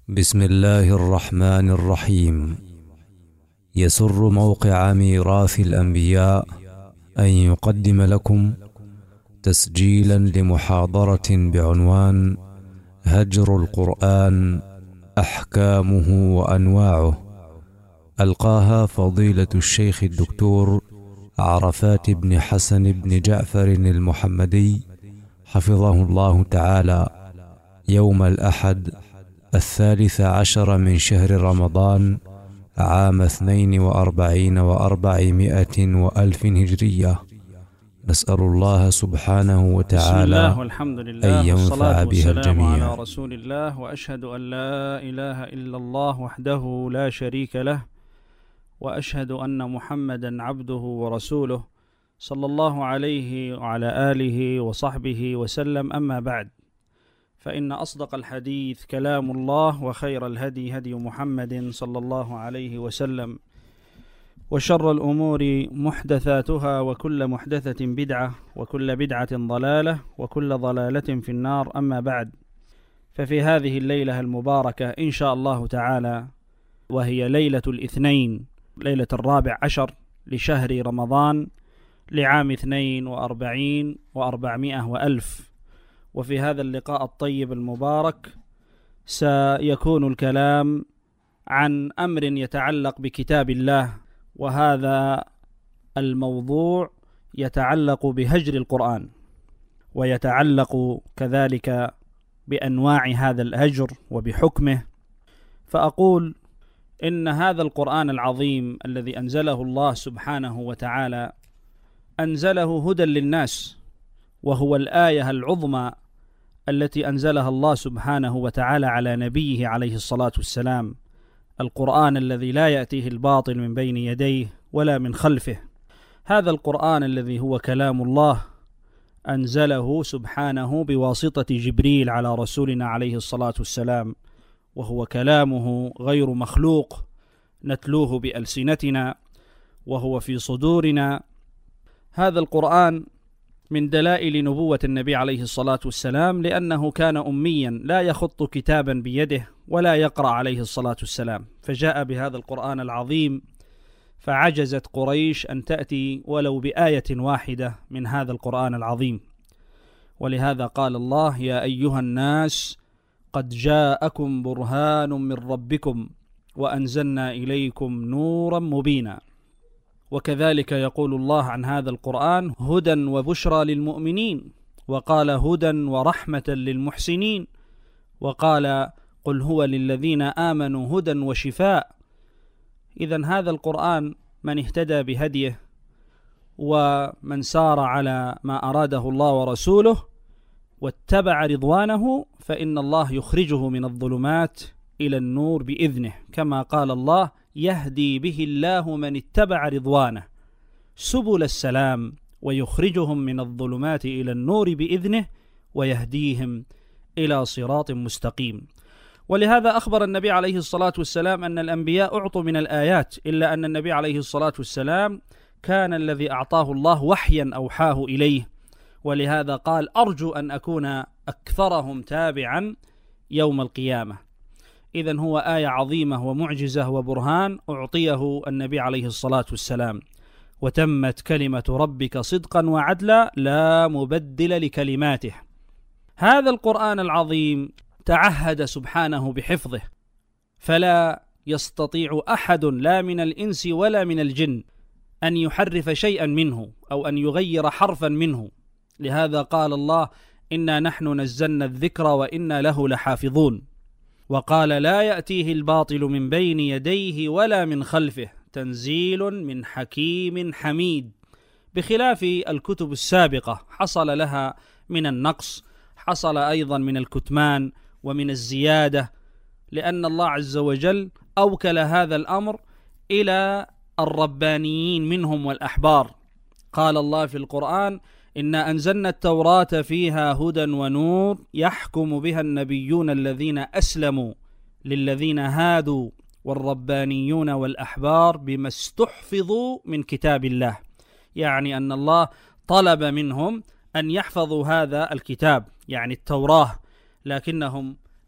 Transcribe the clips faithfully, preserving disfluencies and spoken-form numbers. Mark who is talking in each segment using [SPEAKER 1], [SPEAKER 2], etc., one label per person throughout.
[SPEAKER 1] بسم الله الرحمن الرحيم. يسر موقع ميراث الأنبياء أن يقدم لكم تسجيلا لمحاضرة بعنوان هجر القرآن أحكامه وأنواعه، ألقاها فضيلة الشيخ الدكتور عرفات بن حسن بن جعفر المحمدي حفظه الله تعالى، يوم الأحد الثالث عشر من شهر رمضان عام اثنين وأربعين وأربعمائة وألف هجرية. نسأل الله سبحانه وتعالى أن ينفع بها الجميع.
[SPEAKER 2] على رسول الله، وأشهد أن لا إله إلا الله وحده لا شريك له، وأشهد أن محمدا عبده ورسوله صلى الله عليه وعلى آله وصحبه وسلم. أما بعد، فإن أصدق الحديث كلام الله، وخير الهدي هدي محمد صلى الله عليه وسلم، وشر الأمور محدثاتها، وكل محدثة بدعة، وكل بدعة ضلالة، وكل ضلالة في النار. أما بعد، ففي هذه الليلة المباركة إن شاء الله تعالى، وهي ليلة الاثنين، ليلة الرابع عشر لشهر رمضان لعام اثنين وأربعين وأربعمائة وألف، وفي هذا اللقاء الطيب المبارك سيكون الكلام عن أمر يتعلق بكتاب الله، وهذا الموضوع يتعلق بهجر القرآن، ويتعلق كذلك بأنواع هذا الهجر وبحكمه. فأقول إن هذا القرآن العظيم الذي أنزله الله سبحانه وتعالى أنزله هدى للناس، وهو الآية العظمى التي أنزلها الله سبحانه وتعالى على نبيه عليه الصلاة والسلام، القرآن الذي لا يأتيه الباطل من بين يديه ولا من خلفه. هذا القرآن الذي هو كلام الله أنزله سبحانه بواسطة جبريل على رسولنا عليه الصلاة والسلام، وهو كلامه غير مخلوق نتلوه بألسنتنا، وهو في صدورنا. هذا القرآن من دلائل نبوة النبي عليه الصلاة والسلام، لأنه كان أميا لا يخط كتابا بيده ولا يقرأ عليه الصلاة والسلام، فجاء بهذا القرآن العظيم، فعجزت قريش أن تأتي ولو بآية واحدة من هذا القرآن العظيم. ولهذا قال الله: يا أيها الناس قد جاءكم برهان من ربكم وأنزلنا إليكم نورا مبينا. وكذلك يقول الله عن هذا القرآن: هدى وبشرى للمؤمنين، وقال هدى ورحمة للمحسنين، وقال: قل هو للذين آمنوا هدى وشفاء. إذن هذا القرآن من اهتدى بهديه ومن سار على ما أراده الله ورسوله واتبع رضوانه، فإن الله يخرجه من الظلمات إلى النور بإذنه، كما قال الله: يهدي به الله من اتبع رضوانه سبل السلام ويخرجهم من الظلمات إلى النور بإذنه ويهديهم إلى صراط مستقيم. ولهذا أخبر النبي عليه الصلاة والسلام أن الأنبياء أعطوا من الآيات، إلا أن النبي عليه الصلاة والسلام كان الذي أعطاه الله وحيا أوحاه إليه، ولهذا قال: أرجو أن أكون أكثرهم تابعا يوم القيامة. إذن هو آية عظيمة ومعجزة وبرهان أعطيه النبي عليه الصلاة والسلام. وتمت كلمة ربك صدقا وعدلا لا مبدل لكلماته. هذا القرآن العظيم تعهد سبحانه بحفظه، فلا يستطيع أحد لا من الإنس ولا من الجن أن يحرف شيئا منه أو أن يغير حرفا منه. لهذا قال الله: إنا نحن نزلنا الذكر وإنا له لحافظون. وقال: لا يأتيه الباطل من بين يديه ولا من خلفه تنزيل من حكيم حميد. بخلاف الكتب السابقة حصل لها من النقص، حصل أيضا من الكتمان ومن الزيادة، لأن الله عز وجل أوكل هذا الأمر إلى الربانيين منهم والأحبار. قال الله في القرآن: إنا أنزلنا التوراة فيها هدى ونور يحكم بها النبيون الذين أسلموا للذين هادوا والربانيون والأحبار بما استحفظوا من كتاب الله. يعني أن الله طلب منهم أن يحفظوا هذا الكتاب، يعني التوراة، لكنهم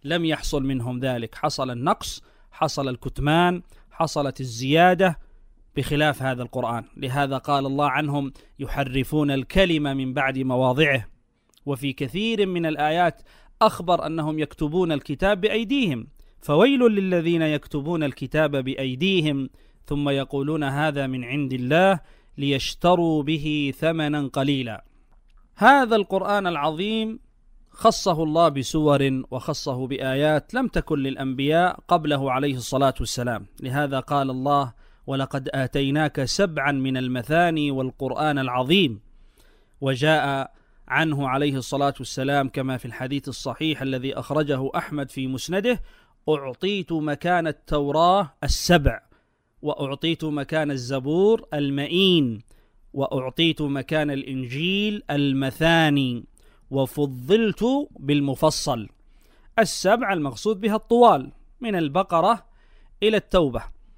[SPEAKER 2] لم يحصل منهم ذلك، حصل النقص، حصل الكتمان، حصلت الزيادة، بخلاف هذا القرآن. لهذا قال الله عنهم يحرفون الكلمة من بعد مواضعه. وفي كثير من الآيات أخبر أنهم يكتبون الكتاب بأيديهم، فويل للذين يكتبون الكتاب بأيديهم ثم يقولون هذا من عند الله ليشتروا به ثمنا قليلا. هذا القرآن العظيم خصه الله بسور وخصه بآيات لم تكن للأنبياء قبله عليه الصلاة والسلام. لهذا قال الله ولقد آتيناك سبعا من المثاني والقرآن العظيم. وجاء عنه عليه الصلاة والسلام كما في الحديث الصحيح الذي أخرجه أحمد في مسنده: أعطيت مكان التوراة السبع، وأعطيت مكان الزبور المئين، وأعطيت مكان الإنجيل المثاني، وفضلت بالمفصل. السبع المقصود بها الطوال من البقرة إلى التوبة،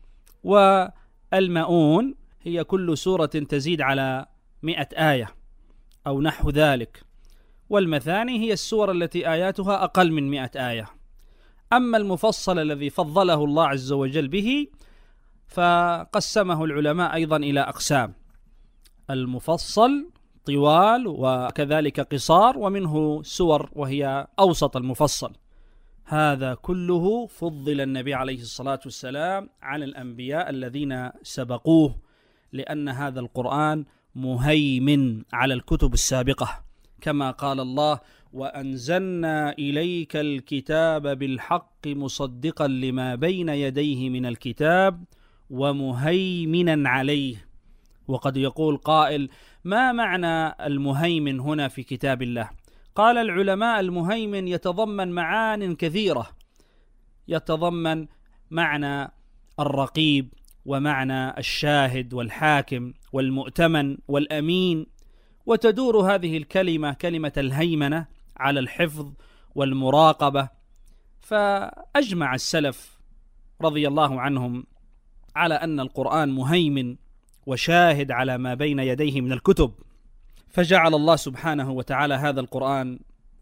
[SPEAKER 2] والمئون هي كل سورة تزيد على مئة آية أو نحو ذلك، والمثاني هي السور التي آياتها أقل من مئة آية. أما المفصل الذي فضله الله عز وجل به فقسمه العلماء أيضا إلى أقسام: المفصل طوال وكذلك قصار، ومنه سور وهي أوسط المفصل. هذا كله فضل النبي عليه الصلاة والسلام على الأنبياء الذين سبقوه، لأن هذا القرآن مهيمن على الكتب السابقة، كما قال الله: وأنزلنا إليك الكتاب بالحق مصدقا لما بين يديه من الكتاب ومهيمنا عليه. وقد يقول قائل: ما معنى المهيمن هنا في كتاب الله؟ قال العلماء: المهيمن يتضمن معان كثيرة، يتضمن معنى الرقيب، ومعنى الشاهد والحاكم والمؤتمن والأمين، وتدور هذه الكلمة كلمة الهيمنة على الحفظ والمراقبة. فأجمع السلف رضي الله عنهم على أن القرآن مهيمن وشاهد على ما بين يديه من الكتب. فجعل الله سبحانه وتعالى هذا القرآن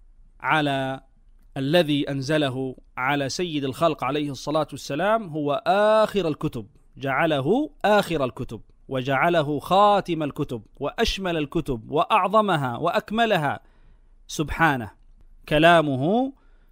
[SPEAKER 2] على الذي أنزله على سيد الخلق عليه الصلاة والسلام هو آخر الكتب، جعله آخر الكتب، وجعله خاتم الكتب، وأشمل الكتب، وأعظمها وأكملها. سبحانه، كلامه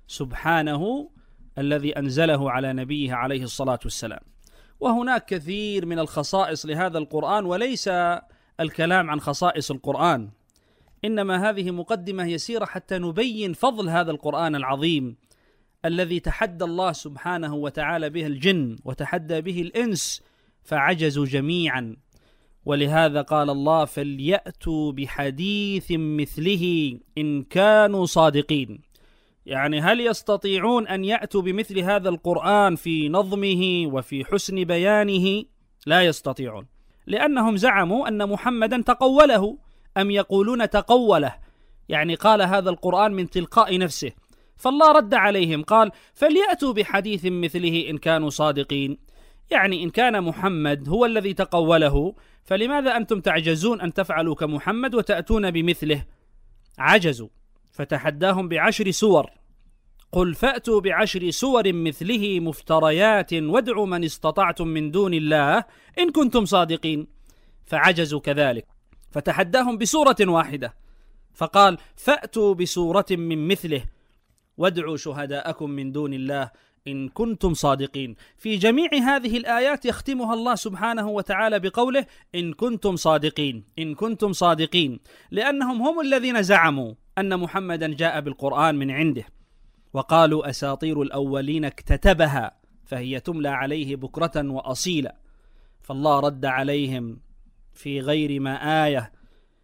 [SPEAKER 2] سبحانه الذي أنزله على نبيه عليه الصلاة والسلام. وهناك كثير من الخصائص لهذا القرآن، وليس الكلام عن خصائص القرآن، إنما هذه مقدمة يسيرة حتى نبين فضل هذا القرآن العظيم الذي تحدى الله سبحانه وتعالى به الجن وتحدى به الإنس فعجزوا جميعا. ولهذا قال الله: فليأتوا بحديث مثله إن كانوا صادقين. يعني هل يستطيعون أن يأتوا بمثل هذا القرآن في نظمه وفي حسن بيانه؟ لا يستطيعون، لأنهم زعموا أن محمدا تقوله، أم يقولون تقوله، يعني قال هذا القرآن من تلقاء نفسه. فالله رد عليهم قال: فليأتوا بحديث مثله إن كانوا صادقين. يعني إن كان محمد هو الذي تقوله، فلماذا أنتم تعجزون أن تفعلوا كمحمد وتأتون بمثله؟ عجزوا، فتحداهم بعشر سور: قل فأتوا بعشر سور مثله مفتريات وادعوا من استطعتم من دون الله إن كنتم صادقين. فعجزوا كذلك، فتحداهم بسورة واحدة، فقال: فأتوا بسورة من مثله وادعوا شهداءكم من دون الله إن كنتم صادقين. في جميع هذه الآيات يختمها الله سبحانه وتعالى بقوله: إن كنتم صادقين، إن كنتم صادقين، لأنهم هم الذين زعموا أن محمدا جاء بالقرآن من عنده، وقالوا أساطير الأولين اكتتبها فهي تملى عليه بكرة وأصيلا. فالله رد عليهم في غير ما آية.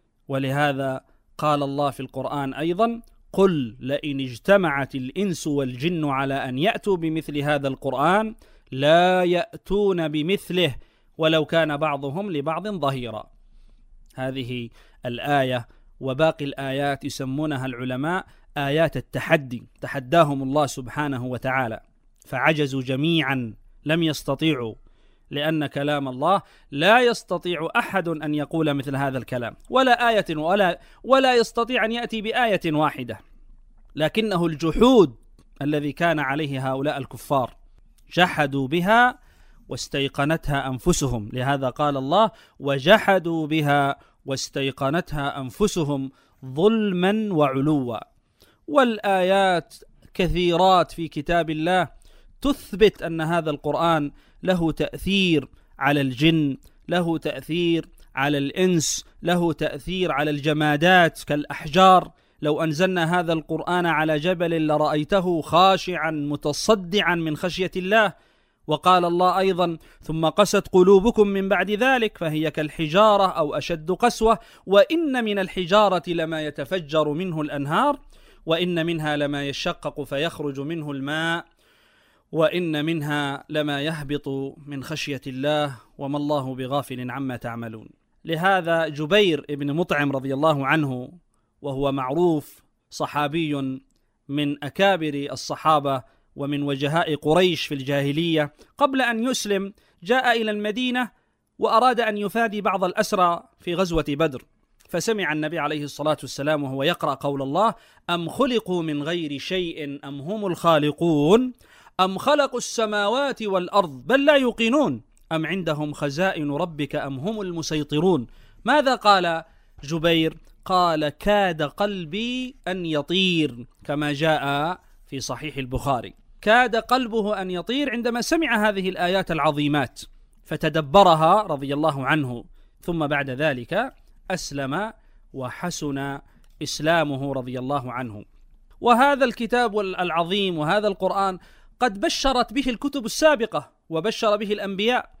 [SPEAKER 2] ولهذا قال الله في القرآن أيضا: قل لئن اجتمعت الإنس والجن على أن يأتوا بمثل هذا القرآن لا يأتون بمثله ولو كان بعضهم لبعض ظهيرا. هذه الآية وباقي الآيات يسمونها العلماء آيات التحدي، تحداهم الله سبحانه وتعالى فعجزوا جميعا، لم يستطيعوا، لأن كلام الله لا يستطيع أحد أن يقول مثل هذا الكلام، ولا آية ولا ولا يستطيع أن يأتي بآية واحدة، لكنه الجحود الذي كان عليه هؤلاء الكفار، جحدوا بها واستيقنتها أنفسهم. لهذا قال الله: وجحدوا بها واستيقنتها أنفسهم ظلما وعلوا. والآيات كثيرات في كتاب الله تثبت أن هذا القرآن له تأثير على الجن، له تأثير على الإنس، له تأثير على الجمادات كالأحجار. لو أنزلنا هذا القرآن على جبل لرأيته خاشعا متصدعا من خشية الله. وقال الله أيضا: ثم قست قلوبكم من بعد ذلك فهي كالحجارة أو أشد قسوة، وإن من الحجارة لما يتفجر منه الأنهار، وإن منها لما يشقق فيخرج منه الماء، وإن منها لما يهبط من خشية الله وما الله بغافل عما تعملون. لهذا جبير بن مطعم رضي الله عنه، وهو معروف صحابي من أكابر الصحابة ومن وجهاء قريش في الجاهلية، قبل أن يسلم جاء إلى المدينة وأراد أن يفادي بعض الأسرى في غزوة بدر، فسمع النبي عليه الصلاة والسلام وهو يقرأ قول الله: أم خلقوا من غير شيء أم هم الخالقون أم خلقوا السماوات والأرض بل لا يوقنون أم عندهم خزائن ربك أم هم المسيطرون. ماذا قال جبير؟ قال: كاد قلبي أن يطير، كما جاء في صحيح البخاري. كاد قلبه أن يطير عندما سمع هذه الآيات العظيمات، فتدبرها رضي الله عنه، ثم بعد ذلك أسلم وحسن إسلامه رضي الله عنه. وهذا الكتاب العظيم وهذا القرآن قد بشرت به الكتب السابقة وبشر به الأنبياء،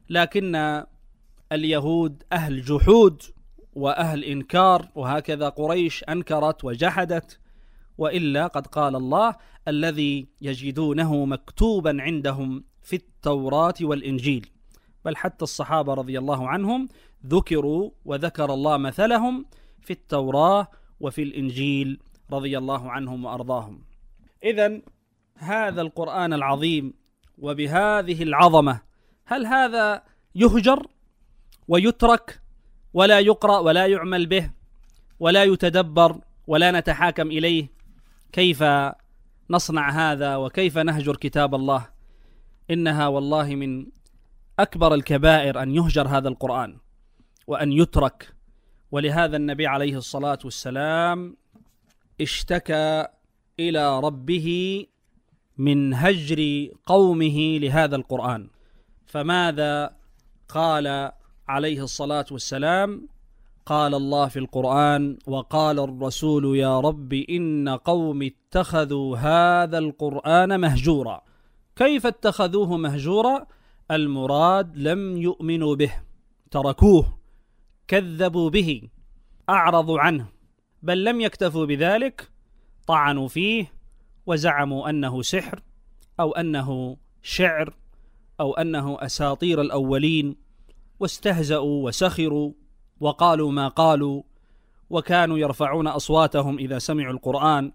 [SPEAKER 2] لكن اليهود أهل جحود وأهل إنكار، وهكذا قريش أنكرت وجحدت. وإلا قد قال الله: الذي يجدونه مكتوبا عندهم في التوراة والإنجيل. بل حتى الصحابة رضي الله عنهم ذكروا وذكر الله مثلهم في التوراة وفي الإنجيل رضي الله عنهم وأرضاهم. إذن هذا القرآن العظيم وبهذه العظمة، هل هذا يهجر ويترك ولا يقرأ ولا يعمل به ولا يتدبر ولا نتحاكم إليه؟ كيف نصنع هذا وكيف نهجر كتاب الله؟ إنها والله من أكبر الكبائر أن يهجر هذا القرآن وأن يترك. ولهذا النبي عليه الصلاة والسلام اشتكى إلى ربه من هجر قومه لهذا القرآن. فماذا قال عليه الصلاة والسلام؟ قال الله في القرآن: وقال الرسول يا رب إن قوم اتخذوا هذا القرآن مهجورا. كيف اتخذوه مهجورا؟ المراد لم يؤمنوا به، تركوه، كذبوا به، أعرضوا عنه. بل لم يكتفوا بذلك، طعنوا فيه وزعموا أنه سحر أو أنه شعر أو أنه أساطير الأولين، واستهزأوا وسخروا وقالوا ما قالوا، وكانوا يرفعون أصواتهم إذا سمعوا القرآن،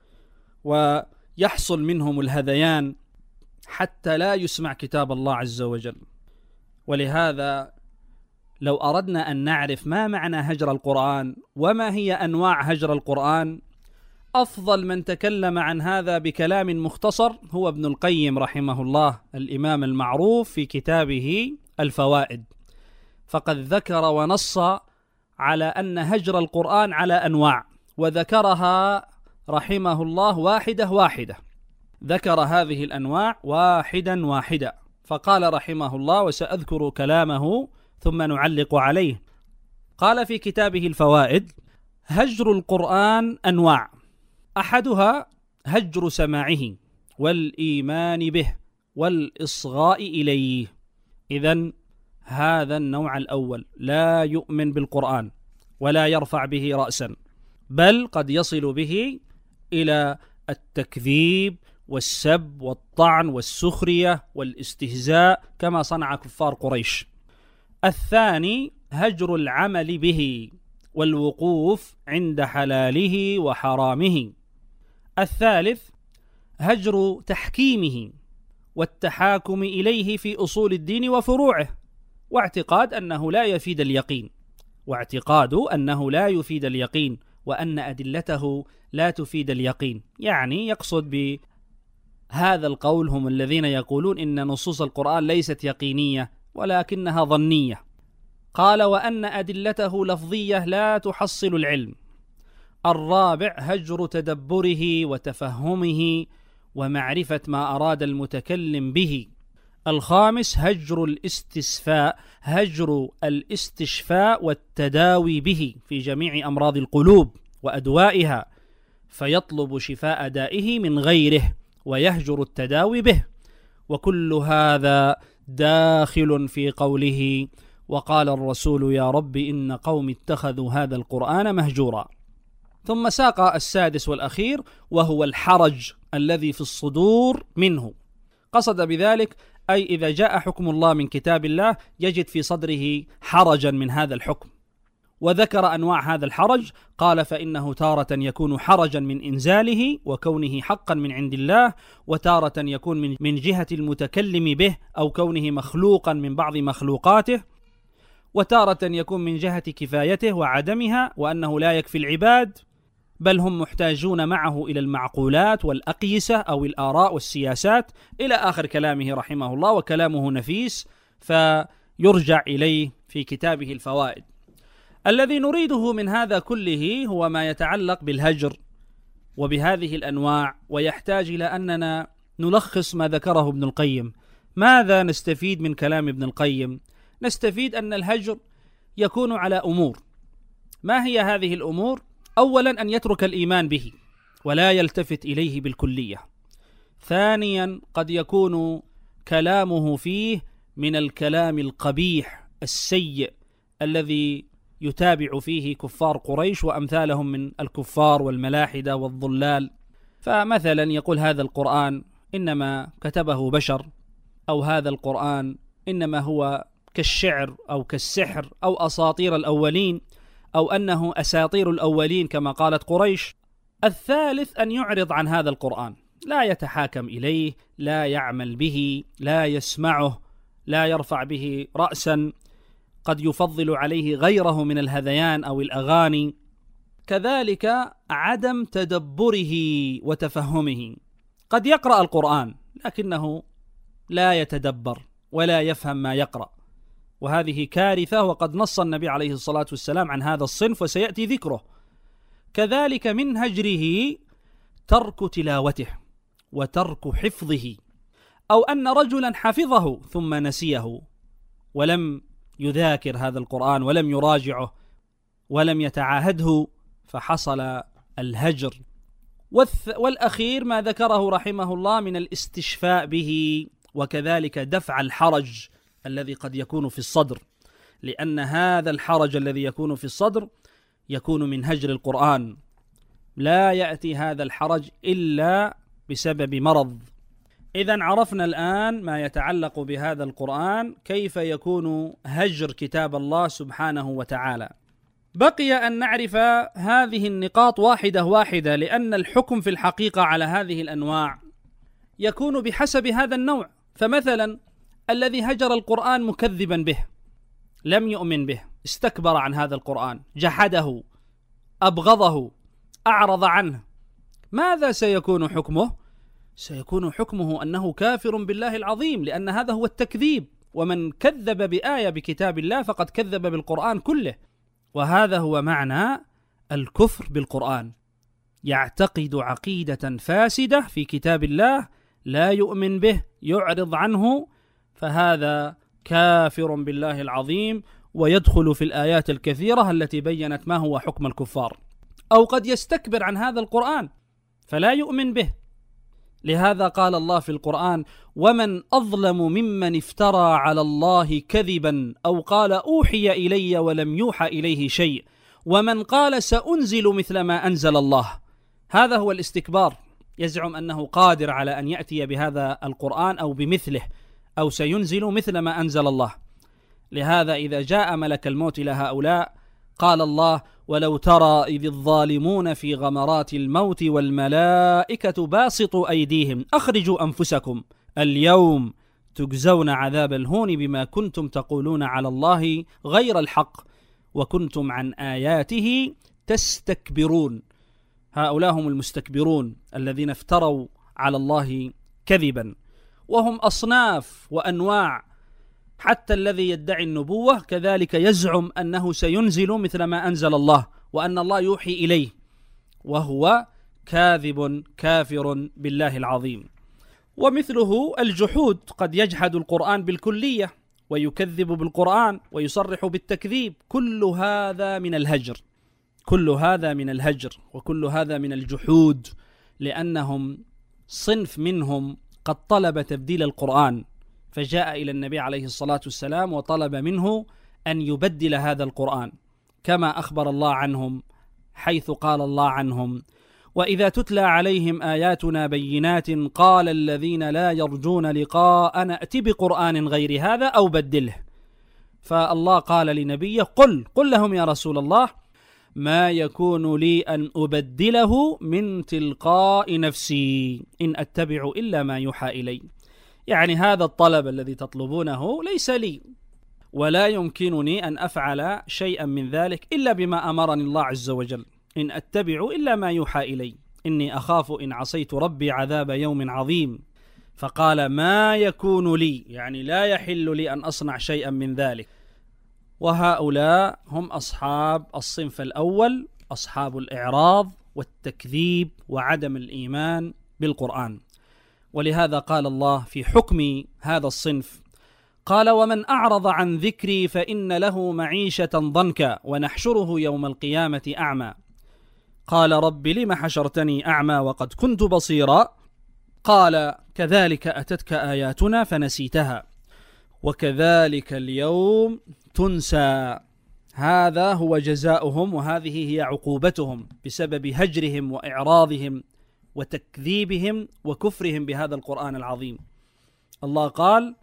[SPEAKER 2] ويحصل منهم الهذيان حتى لا يسمع كتاب الله عز وجل. ولهذا لو أردنا أن نعرف ما معنى هجر القرآن وما هي أنواع هجر القرآن، أفضل من تكلم عن هذا بكلام مختصر هو ابن القيم رحمه الله، الإمام المعروف في كتابه الفوائد. فقد ذكر ونص على أن هجر القرآن على أنواع، وذكرها رحمه الله واحدة واحدة، ذكر هذه الأنواع واحدا واحدا. فقال رحمه الله، وسأذكر كلامه ثم نعلق عليه، قال في كتابه الفوائد: هجر القرآن أنواع، أحدها هجر سماعه والإيمان به والإصغاء إليه. إذن هذا النوع الأول لا يؤمن بالقرآن ولا يرفع به رأسا، بل قد يصل به إلى التكذيب والسب والطعن والسخرية والاستهزاء كما صنع كفار قريش. الثاني هجر العمل به والوقوف عند حلاله وحرامه. الثالث هجر تحكيمه والتحاكم إليه في أصول الدين وفروعه، واعتقاد أنه لا يفيد اليقين، واعتقاد أنه لا يفيد اليقين وأن أدلته لا تفيد اليقين. يعني يقصد هذا القول هم الذين يقولون إن نصوص القرآن ليست يقينية ولكنها ظنية. قال: وأن أدلته لفظية لا تحصل العلم. الرابع: هجر تدبره وتفهمه ومعرفة ما أراد المتكلم به. الخامس: هجر الاستشفاء هجر الاستشفاء والتداوي به في جميع أمراض القلوب وأدوائها، فيطلب شفاء دائه من غيره ويهجر التداوي به. وكل هذا داخل في قوله: وقال الرسول يا رب إن قوم اتخذوا هذا القرآن مهجورا. ثم ساق السادس والأخير وهو الحرج الذي في الصدور منه. قصد بذلك أي إذا جاء حكم الله من كتاب الله يجد في صدره حرجا من هذا الحكم، وذكر أنواع هذا الحرج. قال: فإنه تارة يكون حرجا من إنزاله وكونه حقا من عند الله، وتارة يكون من جهة المتكلم به أو كونه مخلوقا من بعض مخلوقاته، وتارة يكون من جهة كفايته وعدمها وأنه لا يكفي العباد، بل هم محتاجون معه إلى المعقولات والأقيسة أو الآراء والسياسات، إلى آخر كلامه رحمه الله. وكلامه نفيس فيرجع إليه في كتابه الفوائد. الذي نريده من هذا كله هو ما يتعلق بالهجر وبهذه الأنواع، ويحتاج إلى أننا نلخص ما ذكره ابن القيم. ماذا نستفيد من كلام ابن القيم؟ نستفيد أن الهجر يكون على أمور. ما هي هذه الأمور؟ أولا أن يترك الإيمان به ولا يلتفت إليه بالكلية. ثانيا قد يكون كلامه فيه من الكلام القبيح السيء الذي يتابع فيه كفار قريش وأمثالهم من الكفار والملاحدة والضلال. فمثلا يقول هذا القرآن إنما كتبه بشر، أو هذا القرآن إنما هو كالشعر أو كالسحر أو أساطير الأولين، أو أنه أساطير الأولين كما قالت قريش. الثالث أن يعرض عن هذا القرآن، لا يتحاكم إليه، لا يعمل به، لا يسمعه، لا يرفع به رأسا، قد يفضل عليه غيره من الهذيان أو الأغاني. كذلك عدم تدبره وتفهمه، قد يقرأ القرآن لكنه لا يتدبر ولا يفهم ما يقرأ، وهذه كارثة، وقد نص النبي عليه الصلاة والسلام عن هذا الصنف وسيأتي ذكره. كذلك من هجره ترك تلاوته وترك حفظه، أو أن رجلا حفظه ثم نسيه ولم يذاكر هذا القرآن ولم يراجعه ولم يتعاهده فحصل الهجر. والأخير ما ذكره رحمه الله من الاستشفاء به، وكذلك دفع الحرج الذي قد يكون في الصدر، لأن هذا الحرج الذي يكون في الصدر يكون من هجر القرآن. لا يأتي هذا الحرج إلا بسبب مرض. إذن عرفنا الآن ما يتعلق بهذا القرآن، كيف يكون هجر كتاب الله سبحانه وتعالى. بقي أن نعرف هذه النقاط واحدة واحدة، لأن الحكم في الحقيقة على هذه الأنواع يكون بحسب هذا النوع. فمثلا الذي هجر القرآن مكذبا به، لم يؤمن به، استكبر عن هذا القرآن، جحده، أبغضه، أعرض عنه، ماذا سيكون حكمه؟ سيكون حكمه أنه كافر بالله العظيم، لأن هذا هو التكذيب، ومن كذب بآية بكتاب الله فقد كذب بالقرآن كله. وهذا هو معنى الكفر بالقرآن، يعتقد عقيدة فاسدة في كتاب الله، لا يؤمن به، يعرض عنه، فهذا كافر بالله العظيم، ويدخل في الآيات الكثيرة التي بيّنت ما هو حكم الكفار. أو قد يستكبر عن هذا القرآن فلا يؤمن به. لهذا قال الله في القرآن: ومن أظلم ممن افترى على الله كذبا أو قال أوحي إلي ولم يوحى إليه شيء ومن قال سأنزل مثل ما أنزل الله. هذا هو الاستكبار، يزعم أنه قادر على أن يأتي بهذا القرآن أو بمثله، أو سينزل مثل ما أنزل الله. لهذا إذا جاء ملك الموت إلى هؤلاء قال الله: ولو ترى إذ الظالمون في غمرات الموت والملائكة باسطوا أيديهم أخرجوا أنفسكم اليوم تجزون عذاب الهون بما كنتم تقولون على الله غير الحق وكنتم عن آياته تستكبرون. هؤلاء هم المستكبرون الذين افتروا على الله كذبا، وهم أصناف وأنواع. حتى الذي يدعي النبوة كذلك يزعم أنه سينزل مثل ما أنزل الله، وأن الله يوحي إليه، وهو كاذب كافر بالله العظيم. ومثله الجحود، قد يجحد القرآن بالكلية ويكذب بالقرآن ويصرح بالتكذيب. كل هذا من الهجر، كل هذا من الهجر وكل هذا من الجحود، لأنهم صنف منهم قد طلب تبديل القرآن، فجاء إلى النبي عليه الصلاة والسلام وطلب منه أن يبدل هذا القرآن، كما أخبر الله عنهم حيث قال الله عنهم: وإذا تتلى عليهم آياتنا بينات قال الذين لا يرجون لقاءنا ائت بقرآن غير هذا أو بدله. فالله قال لنبيه: قل قل لهم يا رسول الله ما يكون لي أن أبدله من تلقاء نفسي إن أتبع إلا ما يوحى إلي. يعني هذا الطلب الذي تطلبونه ليس لي، ولا يمكنني أن أفعل شيئا من ذلك إلا بما أمرني الله عز وجل. إن أتبع إلا ما يوحى إلي إني أخاف إن عصيت ربي عذاب يوم عظيم. فقال: ما يكون لي، يعني لا يحل لي أن أصنع شيئا من ذلك. وهؤلاء هم أصحاب الصنف الأول، أصحاب الإعراض والتكذيب وعدم الإيمان بالقرآن. ولهذا قال الله في حكم هذا الصنف، قال: ومن أعرض عن ذكري فإن له معيشة ضنكا ونحشره يوم القيامة أعمى. قال: رب لم حشرتني أعمى وقد كنت بصيرا. قال: كذلك أتتك آياتنا فنسيتها وكذلك اليوم تنسى. هذا هو جزاؤهم، وهذه هي عقوبتهم بسبب هجرهم وإعراضهم وتكذيبهم وكفرهم بهذا القرآن العظيم. الله قال: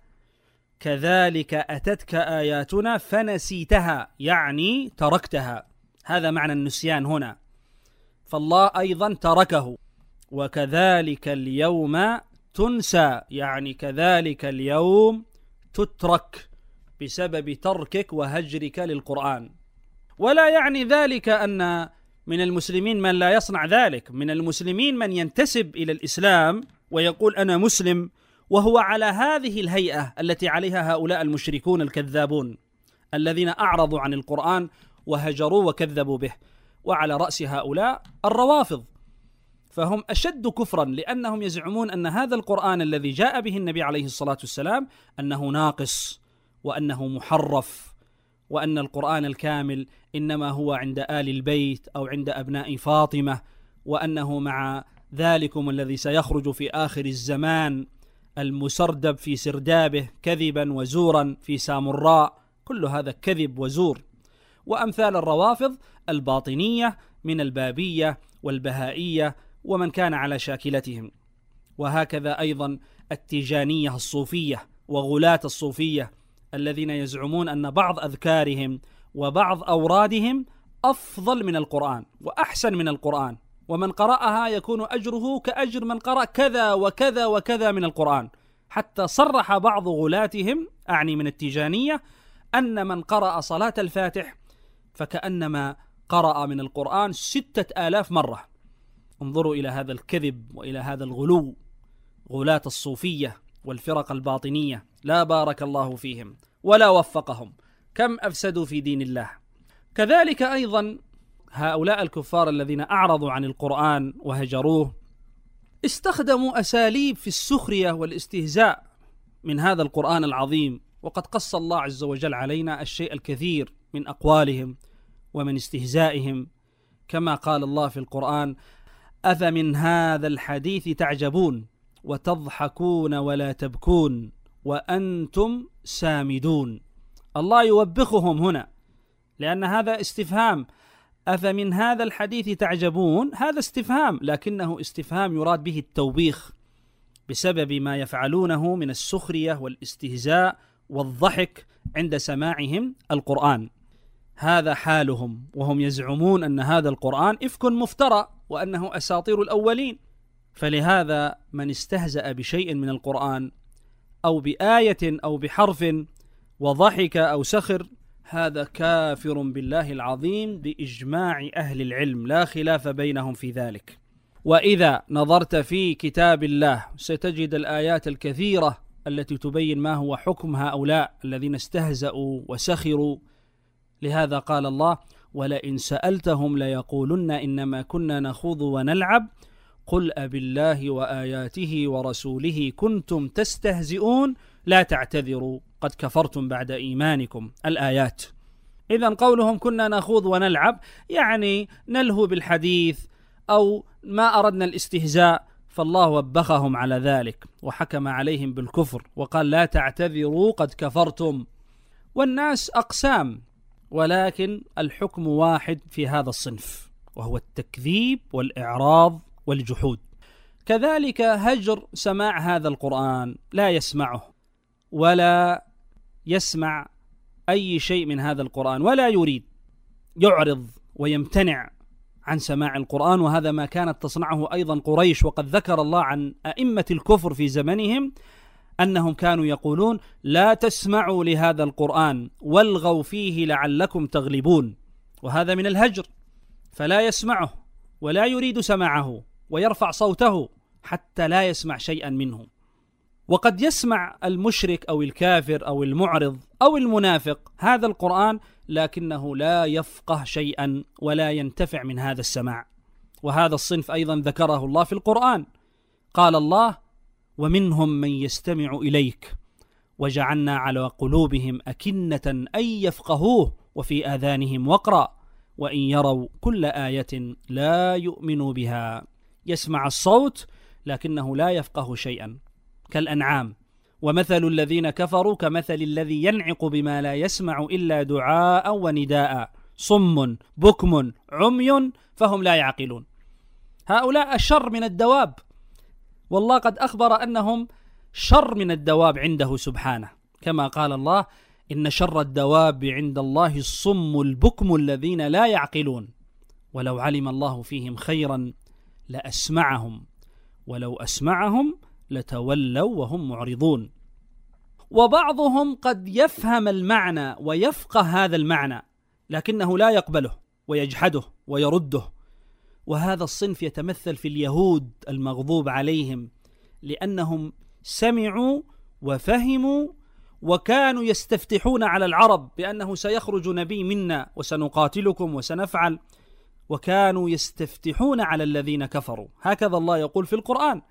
[SPEAKER 2] كذلك أتتك آياتنا فنسيتها، يعني تركتها. هذا معنى النسيان هنا، فالله أيضا تركه. وكذلك اليوم تنسى، يعني كذلك اليوم تترك بسبب تركك وهجرك للقرآن. ولا يعني ذلك أن من المسلمين من لا يصنع ذلك. من المسلمين من ينتسب إلى الإسلام ويقول أنا مسلم وهو على هذه الهيئة التي عليها هؤلاء المشركون الكذابون الذين أعرضوا عن القرآن وهجروا وكذبوا به. وعلى رأس هؤلاء الروافض، فهم أشد كفرا، لأنهم يزعمون أن هذا القرآن الذي جاء به النبي عليه الصلاة والسلام أنه ناقص وأنه محرف، وأن القرآن الكامل إنما هو عند آل البيت أو عند أبناء فاطمة، وأنه مع ذلكم الذي سيخرج في آخر الزمان المسردب في سردابه كذبا وزورا في سامراء. كل هذا كذب وزور. وأمثال الروافض الباطنية من البابية والبهائية ومن كان على شاكلتهم. وهكذا أيضا التيجانية الصوفية وغلاة الصوفية الذين يزعمون أن بعض أذكارهم وبعض أورادهم أفضل من القرآن وأحسن من القرآن، ومن قرأها يكون أجره كأجر من قرأ كذا وكذا وكذا من القرآن. حتى صرح بعض غلاتهم، أعني من التيجانية، أن من قرأ صلاة الفاتح فكأنما قرأ من القرآن ستة آلاف مرة. انظروا إلى هذا الكذب وإلى هذا الغلو. غلاة الصوفية والفرق الباطنية لا بارك الله فيهم ولا وفقهم، كم أفسدوا في دين الله. كذلك أيضا هؤلاء الكفار الذين أعرضوا عن القرآن وهجروه استخدموا أساليب في السخرية والاستهزاء من هذا القرآن العظيم. وقد قص الله عز وجل علينا الشيء الكثير من أقوالهم ومن استهزائهم، كما قال الله في القرآن: أفمن هذا الحديث تعجبون وتضحكون ولا تبكون وأنتم سامدون. الله يوبخهم هنا لأن هذا استفهام. أفمن هذا الحديث تعجبون، هذا استفهام، لكنه استفهام يراد به التوبيخ بسبب ما يفعلونه من السخرية والاستهزاء والضحك عند سماعهم القرآن. هذا حالهم، وهم يزعمون أن هذا القرآن إفك مفترى وأنه أساطير الأولين. فلهذا من استهزأ بشيء من القرآن أو بآية أو بحرف وضحك أو سخر، هذا كافر بالله العظيم بإجماع أهل العلم، لا خلاف بينهم في ذلك. وإذا نظرت في كتاب الله ستجد الآيات الكثيرة التي تبين ما هو حكم هؤلاء الذين استهزأوا وسخروا. لهذا قال الله: ولئن سألتهم ليقولن إنما كنا نخوض ونلعب قل أبالله وآياته ورسوله كنتم تستهزئون لا تعتذروا قد كفرتم بعد إيمانكم. الآيات. إذن قولهم كنا نخوض ونلعب يعني نلهو بالحديث أو ما أردنا الاستهزاء، فالله وبخهم على ذلك وحكم عليهم بالكفر وقال لا تعتذروا قد كفرتم. والناس أقسام، ولكن الحكم واحد في هذا الصنف، وهو التكذيب والإعراض والجحود. كذلك هجر سماع هذا القرآن، لا يسمعه ولا يسمع أي شيء من هذا القرآن ولا يريد، يعرض ويمتنع عن سماع القرآن. وهذا ما كانت تصنعه أيضا قريش، وقد ذكر الله عن أئمة الكفر في زمنهم أنهم كانوا يقولون لا تسمعوا لهذا القرآن والغوا فيه لعلكم تغلبون، وهذا من الهجر، فلا يسمعه ولا يريد سماعه ويرفع صوته حتى لا يسمع شيئا منه. وقد يسمع المشرك أو الكافر أو المعرض أو المنافق هذا القرآن لكنه لا يفقه شيئا ولا ينتفع من هذا السماع. وهذا الصنف أيضا ذكره الله في القرآن، قال الله: ومنهم من يستمع إليك وجعلنا على قلوبهم أكنة أن يفقهوه وفي آذانهم وقرا وإن يروا كل آية لا يؤمنوا بها. يسمع الصوت لكنه لا يفقه شيئا كالأنعام. ومثل الذين كفروا كمثل الذي ينعق بما لا يسمع إلا دعاء ونداء صم بكم عمي فهم لا يعقلون. هؤلاء الشر من الدواب، والله قد أخبر أنهم شر من الدواب عنده سبحانه، كما قال الله: إن شر الدواب عند الله الصم البكم الذين لا يعقلون ولو علم الله فيهم خيرا لأسمعهم ولو أسمعهم لتولوا وهم معرضون. وبعضهم قد يفهم المعنى ويفقه هذا المعنى لكنه لا يقبله ويجحده ويرده. وهذا الصنف يتمثل في اليهود المغضوب عليهم، لأنهم سمعوا وفهموا وكانوا يستفتحون على العرب بأنه سيخرج نبي منا وسنقاتلكم وسنفعل، وكانوا يستفتحون على الذين كفروا. هكذا الله يقول في القرآن: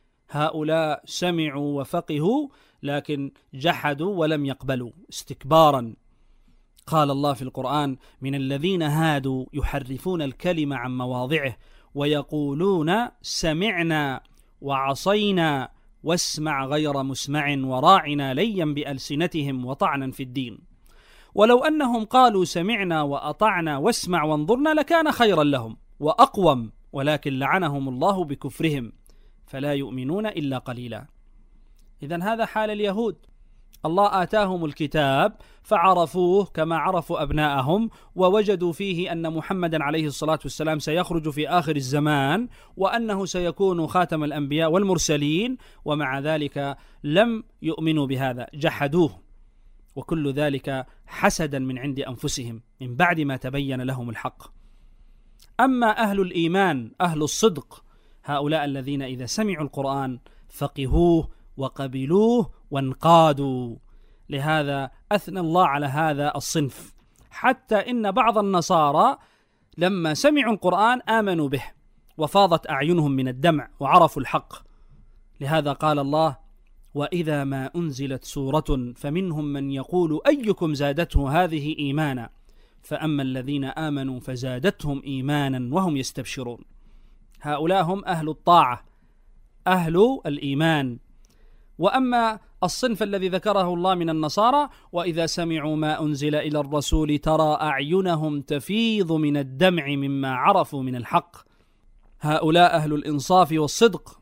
[SPEAKER 2] هؤلاء سمعوا وفقهوا لكن جحدوا ولم يقبلوا استكبارا. قال الله في القرآن: من الذين هادوا يحرفون الكلم عن مواضعه ويقولون سمعنا وعصينا واسمع غير مسمع وراعنا ليا بألسنتهم وطعنا في الدين. ولو أنهم قالوا سمعنا وأطعنا واسمع وانظرنا لكان خيرا لهم وأقوم، ولكن لعنهم الله بكفرهم فلا يؤمنون إلا قليلا. إذن هذا حال اليهود، الله آتاهم الكتاب فعرفوه كما عرفوا أبناءهم، ووجدوا فيه أن محمدا عليه الصلاة والسلام سيخرج في آخر الزمان وأنه سيكون خاتم الأنبياء والمرسلين، ومع ذلك لم يؤمنوا بهذا، جحدوه، وكل ذلك حسدا من عند أنفسهم من بعد ما تبين لهم الحق. أما أهل الإيمان أهل الصدق هؤلاء الذين إذا سمعوا القرآن فقهوه وقبلوه وانقادوا. لهذا أثنى الله على هذا الصنف، حتى إن بعض النصارى لما سمعوا القرآن آمنوا به وفاضت أعينهم من الدمع وعرفوا الحق. لهذا قال الله: وإذا ما أنزلت سورة فمنهم من يقول أيكم زادته هذه إيمانا فأما الذين آمنوا فزادتهم إيمانا وهم يستبشرون. هؤلاء هم أهل الطاعة أهل الإيمان. وأما الصنف الذي ذكره الله من النصارى: وإذا سمعوا ما أنزل إلى الرسول ترى أعينهم تفيض من الدمع مما عرفوا من الحق. هؤلاء أهل الإنصاف والصدق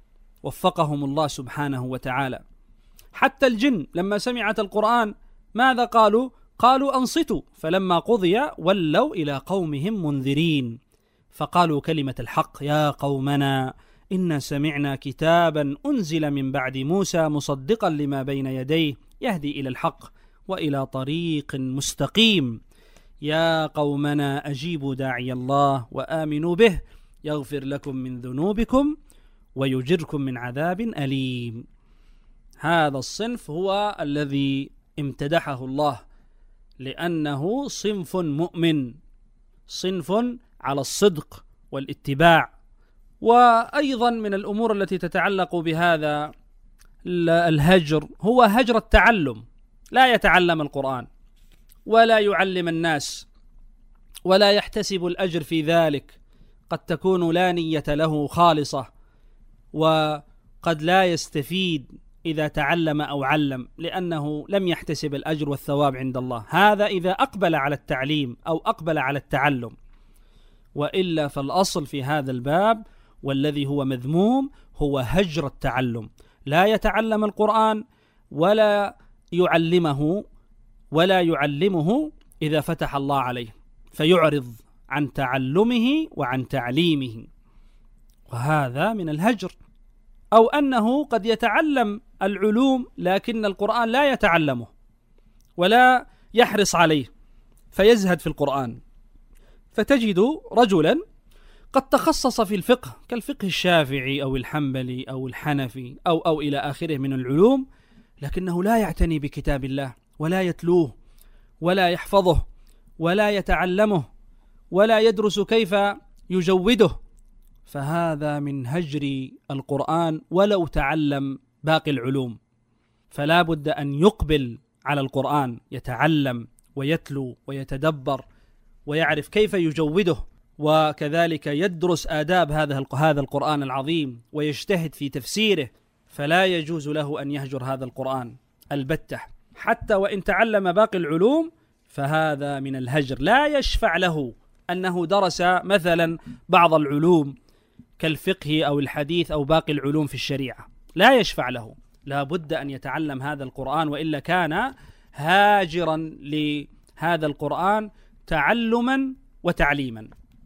[SPEAKER 2] وفقهم الله سبحانه وتعالى. حتى الجن لما سمعت القرآن ماذا قالوا؟ قالوا أنصتوا، فلما قضي ولوا إلى قومهم منذرين، فقالوا كلمة الحق: يا قومنا إنا سمعنا كتابا أنزل من بعد موسى مصدقا لما بين يديه يهدي إلى الحق وإلى طريق مستقيم. يا قومنا أجيبوا داعي الله وآمنوا به يغفر لكم من ذنوبكم ويجركم من عذاب أليم. هذا الصنف هو الذي امتدحه الله لأنه صنف مؤمن، صنف على الصدق والاتباع. وأيضا من الأمور التي تتعلق بهذا الهجر هو هجر التعلم، لا يتعلم القرآن ولا يعلم الناس ولا يحتسب الأجر في ذلك، قد تكون لا نية له خالصة، وقد لا يستفيد إذا تعلم أو علم لأنه لم يحتسب الأجر والثواب عند الله. هذا إذا أقبل على التعليم أو أقبل على التعلم، وإلا فالأصل في هذا الباب والذي هو مذموم هو هجر التعلم، لا يتعلم القرآن ولا يعلمه ولا يعلمه إذا فتح الله عليه، فيعرض عن تعلمه وعن تعليمه، وهذا من الهجر. أو أنه قد يتعلم العلوم لكن القرآن لا يتعلمه ولا يحرص عليه فيزهد في القرآن، فتجد رجلا قد تخصص في الفقه كالفقه الشافعي أو الحنبلي أو الحنفي أو أو إلى آخره من العلوم، لكنه لا يعتني بكتاب الله ولا يتلوه ولا يحفظه ولا يتعلمه ولا يدرس كيف يجوده، فهذا من هجر القرآن ولو تعلم باقي العلوم. فلا بد أن يقبل على القرآن، يتعلم ويتلو ويتدبر ويعرف كيف يجوده، وكذلك يدرس آداب هذا هذا القرآن العظيم ويجتهد في تفسيره. فلا يجوز له أن يهجر هذا القرآن البتة، حتى وإن تعلم باقي العلوم فهذا من الهجر. لا يشفع له أنه درس مثلا بعض العلوم كالفقه أو الحديث أو باقي العلوم في الشريعة، لا يشفع له، لا بد أن يتعلم هذا القرآن، وإلا كان هاجرا لهذا القرآن تعلما وتعليما.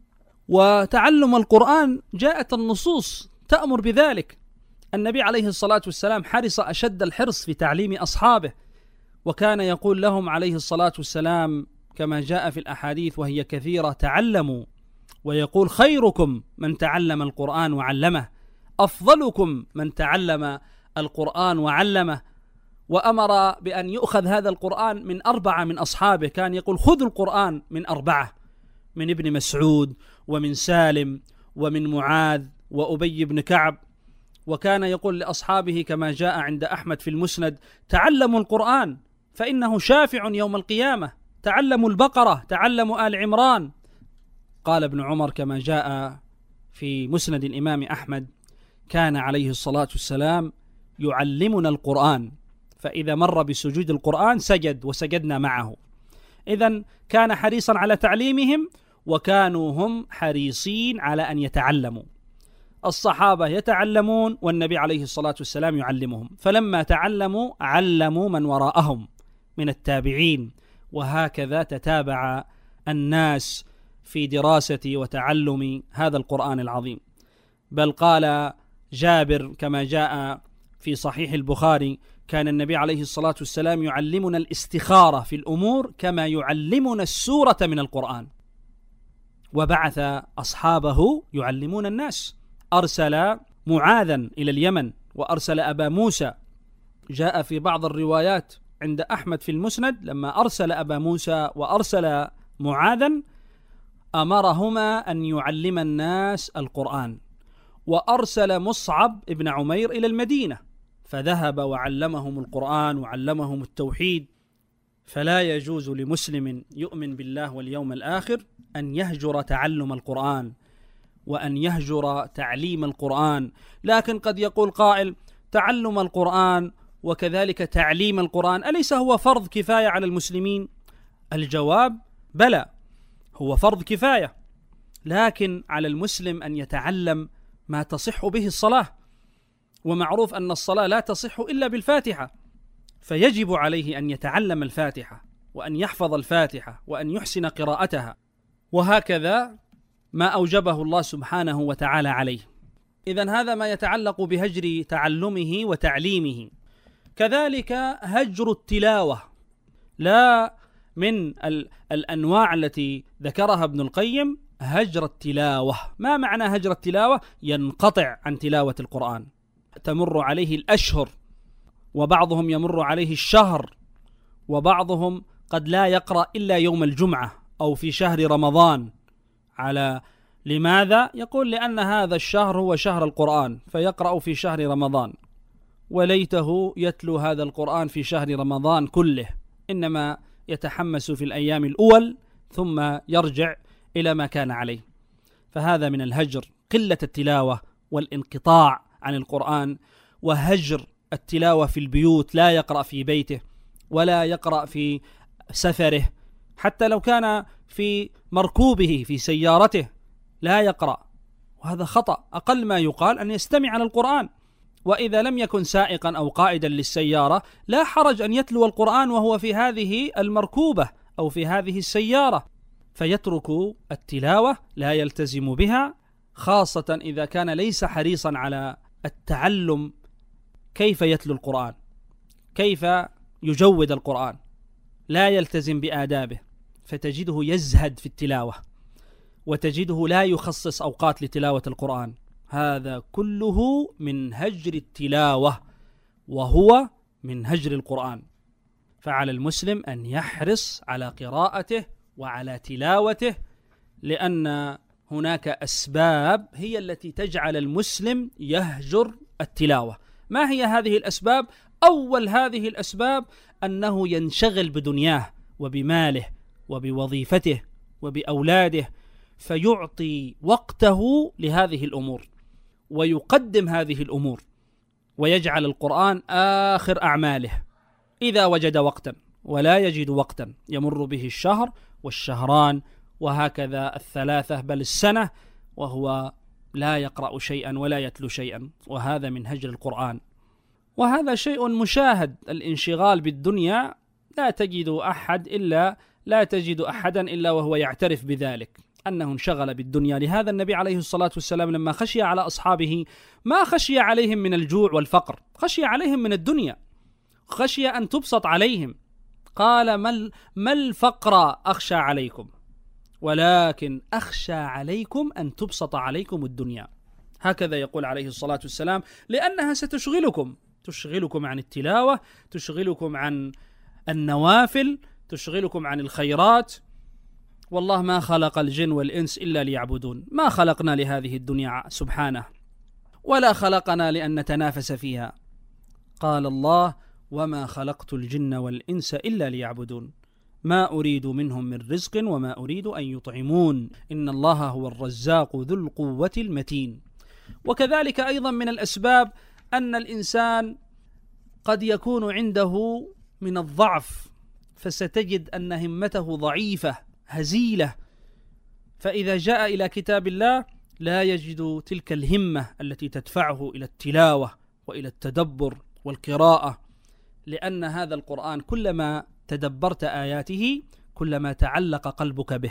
[SPEAKER 2] وتعلم القرآن جاءت النصوص تأمر بذلك. النبي عليه الصلاة والسلام حرص أشد الحرص في تعليم أصحابه، وكان يقول لهم عليه الصلاة والسلام كما جاء في الأحاديث وهي كثيرة: تعلموا، ويقول: خيركم من تعلم القرآن وعلمه، أفضلكم من تعلم القرآن وعلمه. وأمر بأن يؤخذ هذا القرآن من أربعة من أصحابه، كان يقول: خذوا القرآن من أربعة، من ابن مسعود ومن سالم ومن معاذ وأبي بن كعب. وكان يقول لأصحابه كما جاء عند أحمد في المسند: تعلموا القرآن فإنه شافع يوم القيامة، تعلموا البقرة، تعلموا آل عمران. قال ابن عمر كما جاء في مسند الإمام أحمد: كان عليه الصلاة والسلام يعلمنا القرآن، فإذا مر بسجود القرآن سجد وسجدنا معه. إذن كان حريصا على تعليمهم، وكانوا هم حريصين على أن يتعلموا. الصحابة يتعلمون والنبي عليه الصلاة والسلام يعلمهم، فلما تعلموا علموا من وراءهم من التابعين، وهكذا تتابع الناس في دراسة وتعلم هذا القرآن العظيم. بل قال جابر كما جاء في صحيح البخاري: كان النبي عليه الصلاة والسلام يعلمنا الاستخارة في الأمور كما يعلمنا السورة من القرآن. وبعث أصحابه يعلمون الناس، أرسل معاذا إلى اليمن، وأرسل أبا موسى. جاء في بعض الروايات عند أحمد في المسند لما أرسل أبا موسى وأرسل معاذا أمرهما أن يعلم الناس القرآن. وأرسل مصعب ابن عمير إلى المدينة فذهب وعلمهم القرآن وعلمهم التوحيد. فلا يجوز لمسلم يؤمن بالله واليوم الآخر أن يهجر تعلم القرآن وأن يهجر تعليم القرآن. لكن قد يقول قائل: تعلم القرآن وكذلك تعليم القرآن أليس هو فرض كفاية على المسلمين؟ الجواب: بلى، هو فرض كفاية، لكن على المسلم أن يتعلم ما تصح به الصلاة، ومعروف أن الصلاة لا تصح إلا بالفاتحة، فيجب عليه أن يتعلم الفاتحة وأن يحفظ الفاتحة وأن يحسن قراءتها، وهكذا ما أوجبه الله سبحانه وتعالى عليه. إذن هذا ما يتعلق بهجر تعلمه وتعليمه. كذلك هجر التلاوة، لا من الأنواع التي ذكرها ابن القيم هجر التلاوة. ما معنى هجر التلاوة؟ ينقطع عن تلاوة القرآن، تمر عليه الأشهر، وبعضهم يمر عليه الشهر، وبعضهم قد لا يقرأ إلا يوم الجمعة أو في شهر رمضان. على لماذا؟ يقول لأن هذا الشهر هو شهر القرآن فيقرأ في شهر رمضان، وليته يتلو هذا القرآن في شهر رمضان كله، إنما يتحمس في الأيام الأول ثم يرجع إلى ما كان عليه. فهذا من الهجر، قلة التلاوة والانقطاع عن القرآن، وهجر التلاوة في البيوت، لا يقرأ في بيته ولا يقرأ في سفره، حتى لو كان في مركوبه في سيارته لا يقرأ، وهذا خطأ. أقل ما يقال أن يستمع على القرآن، وإذا لم يكن سائقا أو قائدا للسيارة لا حرج أن يتلو القرآن وهو في هذه المركوبة أو في هذه السيارة، فيترك التلاوة، لا يلتزم بها، خاصة إذا كان ليس حريصا على التعلم كيف يتلو القرآن، كيف يجود القرآن، لا يلتزم بآدابه، فتجده يزهد في التلاوة، وتجده لا يخصص أوقات لتلاوة القرآن. هذا كله من هجر التلاوة، وهو من هجر القرآن. فعلى المسلم أن يحرص على قراءته وعلى تلاوته، لأن هناك أسباب هي التي تجعل المسلم يهجر التلاوة. ما هي هذه الأسباب؟ أول هذه الأسباب أنه ينشغل بدنياه وبماله وبوظيفته وبأولاده، فيعطي وقته لهذه الأمور ويقدم هذه الأمور، ويجعل القرآن آخر أعماله إذا وجد وقتا، ولا يجد وقتا، يمر به الشهر والشهران وهكذا الثلاثة بل السنة وهو لا يقرأ شيئا ولا يتلو شيئا، وهذا من هجر القرآن. وهذا شيء مشاهد، الانشغال بالدنيا، لا تجد أحد إلا لا تجد أحدا إلا وهو يعترف بذلك أنه انشغل بالدنيا. لهذا النبي عليه الصلاة والسلام لما خشي على أصحابه ما خشي عليهم من الجوع والفقر، خشي عليهم من الدنيا، خشي أن تبسط عليهم. قال ما الفقر أخشى عليكم، ولكن أخشى عليكم أن تبسط عليكم الدنيا. هكذا يقول عليه الصلاة والسلام، لأنها ستشغلكم، تشغلكم عن التلاوة، تشغلكم عن النوافل، تشغلكم عن الخيرات. والله ما خلق الجن والإنس إلا ليعبدون، ما خلقنا لهذه الدنيا سبحانه، ولا خلقنا لأن نتنافس فيها. قال الله وما خلقت الجن والإنس إلا ليعبدون ما أريد منهم من رزق وما أريد أن يطعمون إن الله هو الرزاق ذو القوة المتين. وكذلك أيضا من الأسباب أن الإنسان قد يكون عنده من الضعف، فستجد أن همته ضعيفة هزيلة، فإذا جاء إلى كتاب الله لا يجد تلك الهمة التي تدفعه إلى التلاوة وإلى التدبر والقراءة، لأن هذا القرآن كلما تدبرت آياته كلما تعلق قلبك به،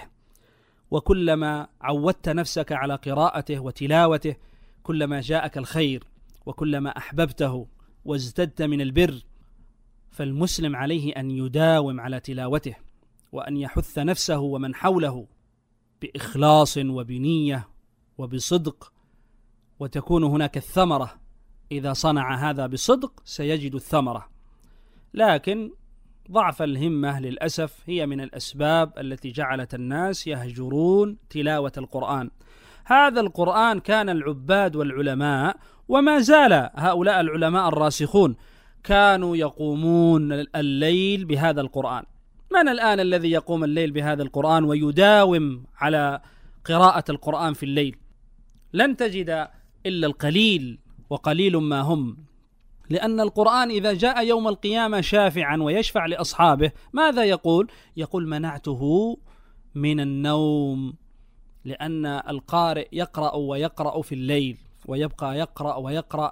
[SPEAKER 2] وكلما عودت نفسك على قراءته وتلاوته كلما جاءك الخير، وكلما أحببته وازددت من البر. فالمسلم عليه أن يداوم على تلاوته، وأن يحث نفسه ومن حوله بإخلاص وبنية وبصدق، وتكون هناك الثمرة. إذا صنع هذا بصدق سيجد الثمرة. لكن ضعف الهمة للأسف هي من الأسباب التي جعلت الناس يهجرون تلاوة القرآن. هذا القرآن كان العباد والعلماء، وما زال هؤلاء العلماء الراسخون، كانوا يقومون الليل بهذا القرآن. من الآن الذي يقوم الليل بهذا القرآن ويداوم على قراءة القرآن في الليل؟ لن تجد إلا القليل، وقليل ما هم. لأن القرآن إذا جاء يوم القيامة شافعا ويشفع لأصحابه ماذا يقول؟ يقول منعته من النوم، لأن القارئ يقرأ ويقرأ في الليل ويبقى يقرأ ويقرأ.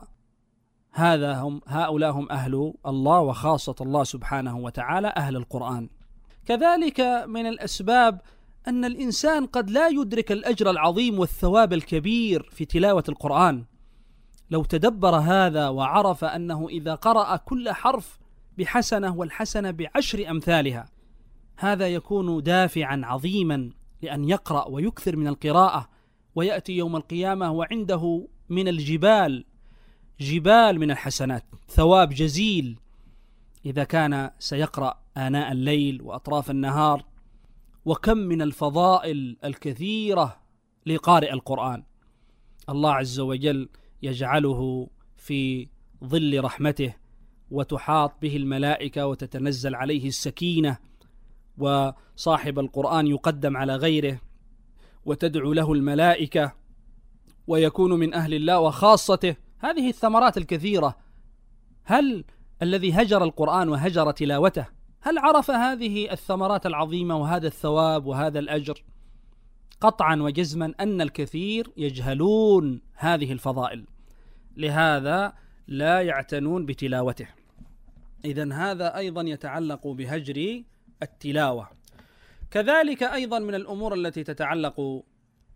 [SPEAKER 2] هذا هم هؤلاء هم أهل الله، وخاصة الله سبحانه وتعالى أهل القرآن. كذلك من الأسباب أن الإنسان قد لا يدرك الأجر العظيم والثواب الكبير في تلاوة القرآن. لو تدبر هذا وعرف أنه إذا قرأ كل حرف بحسنة والحسنة بعشر أمثالها، هذا يكون دافعا عظيما لأن يقرأ ويكثر من القراءة، ويأتي يوم القيامة وعنده من الجبال جبال من الحسنات، ثواب جزيل إذا كان سيقرأ آناء الليل وأطراف النهار. وكم من الفضائل الكثيرة لقارئ القرآن، الله عز وجل يجعله في ظل رحمته، وتحاط به الملائكة وتتنزل عليه السكينة، وصاحب القرآن يقدم على غيره وتدعو له الملائكة ويكون من أهل الله وخاصته. هذه الثمرات الكثيرة. هل الذي هجر القرآن وهجر تلاوته هل عرف هذه الثمرات العظيمة وهذا الثواب وهذا الأجر؟ قطعا وجزما أن الكثير يجهلون هذه الفضائل، لهذا لا يعتنون بتلاوته. إذن هذا أيضا يتعلق بهجر التلاوة. كذلك أيضا من الأمور التي تتعلق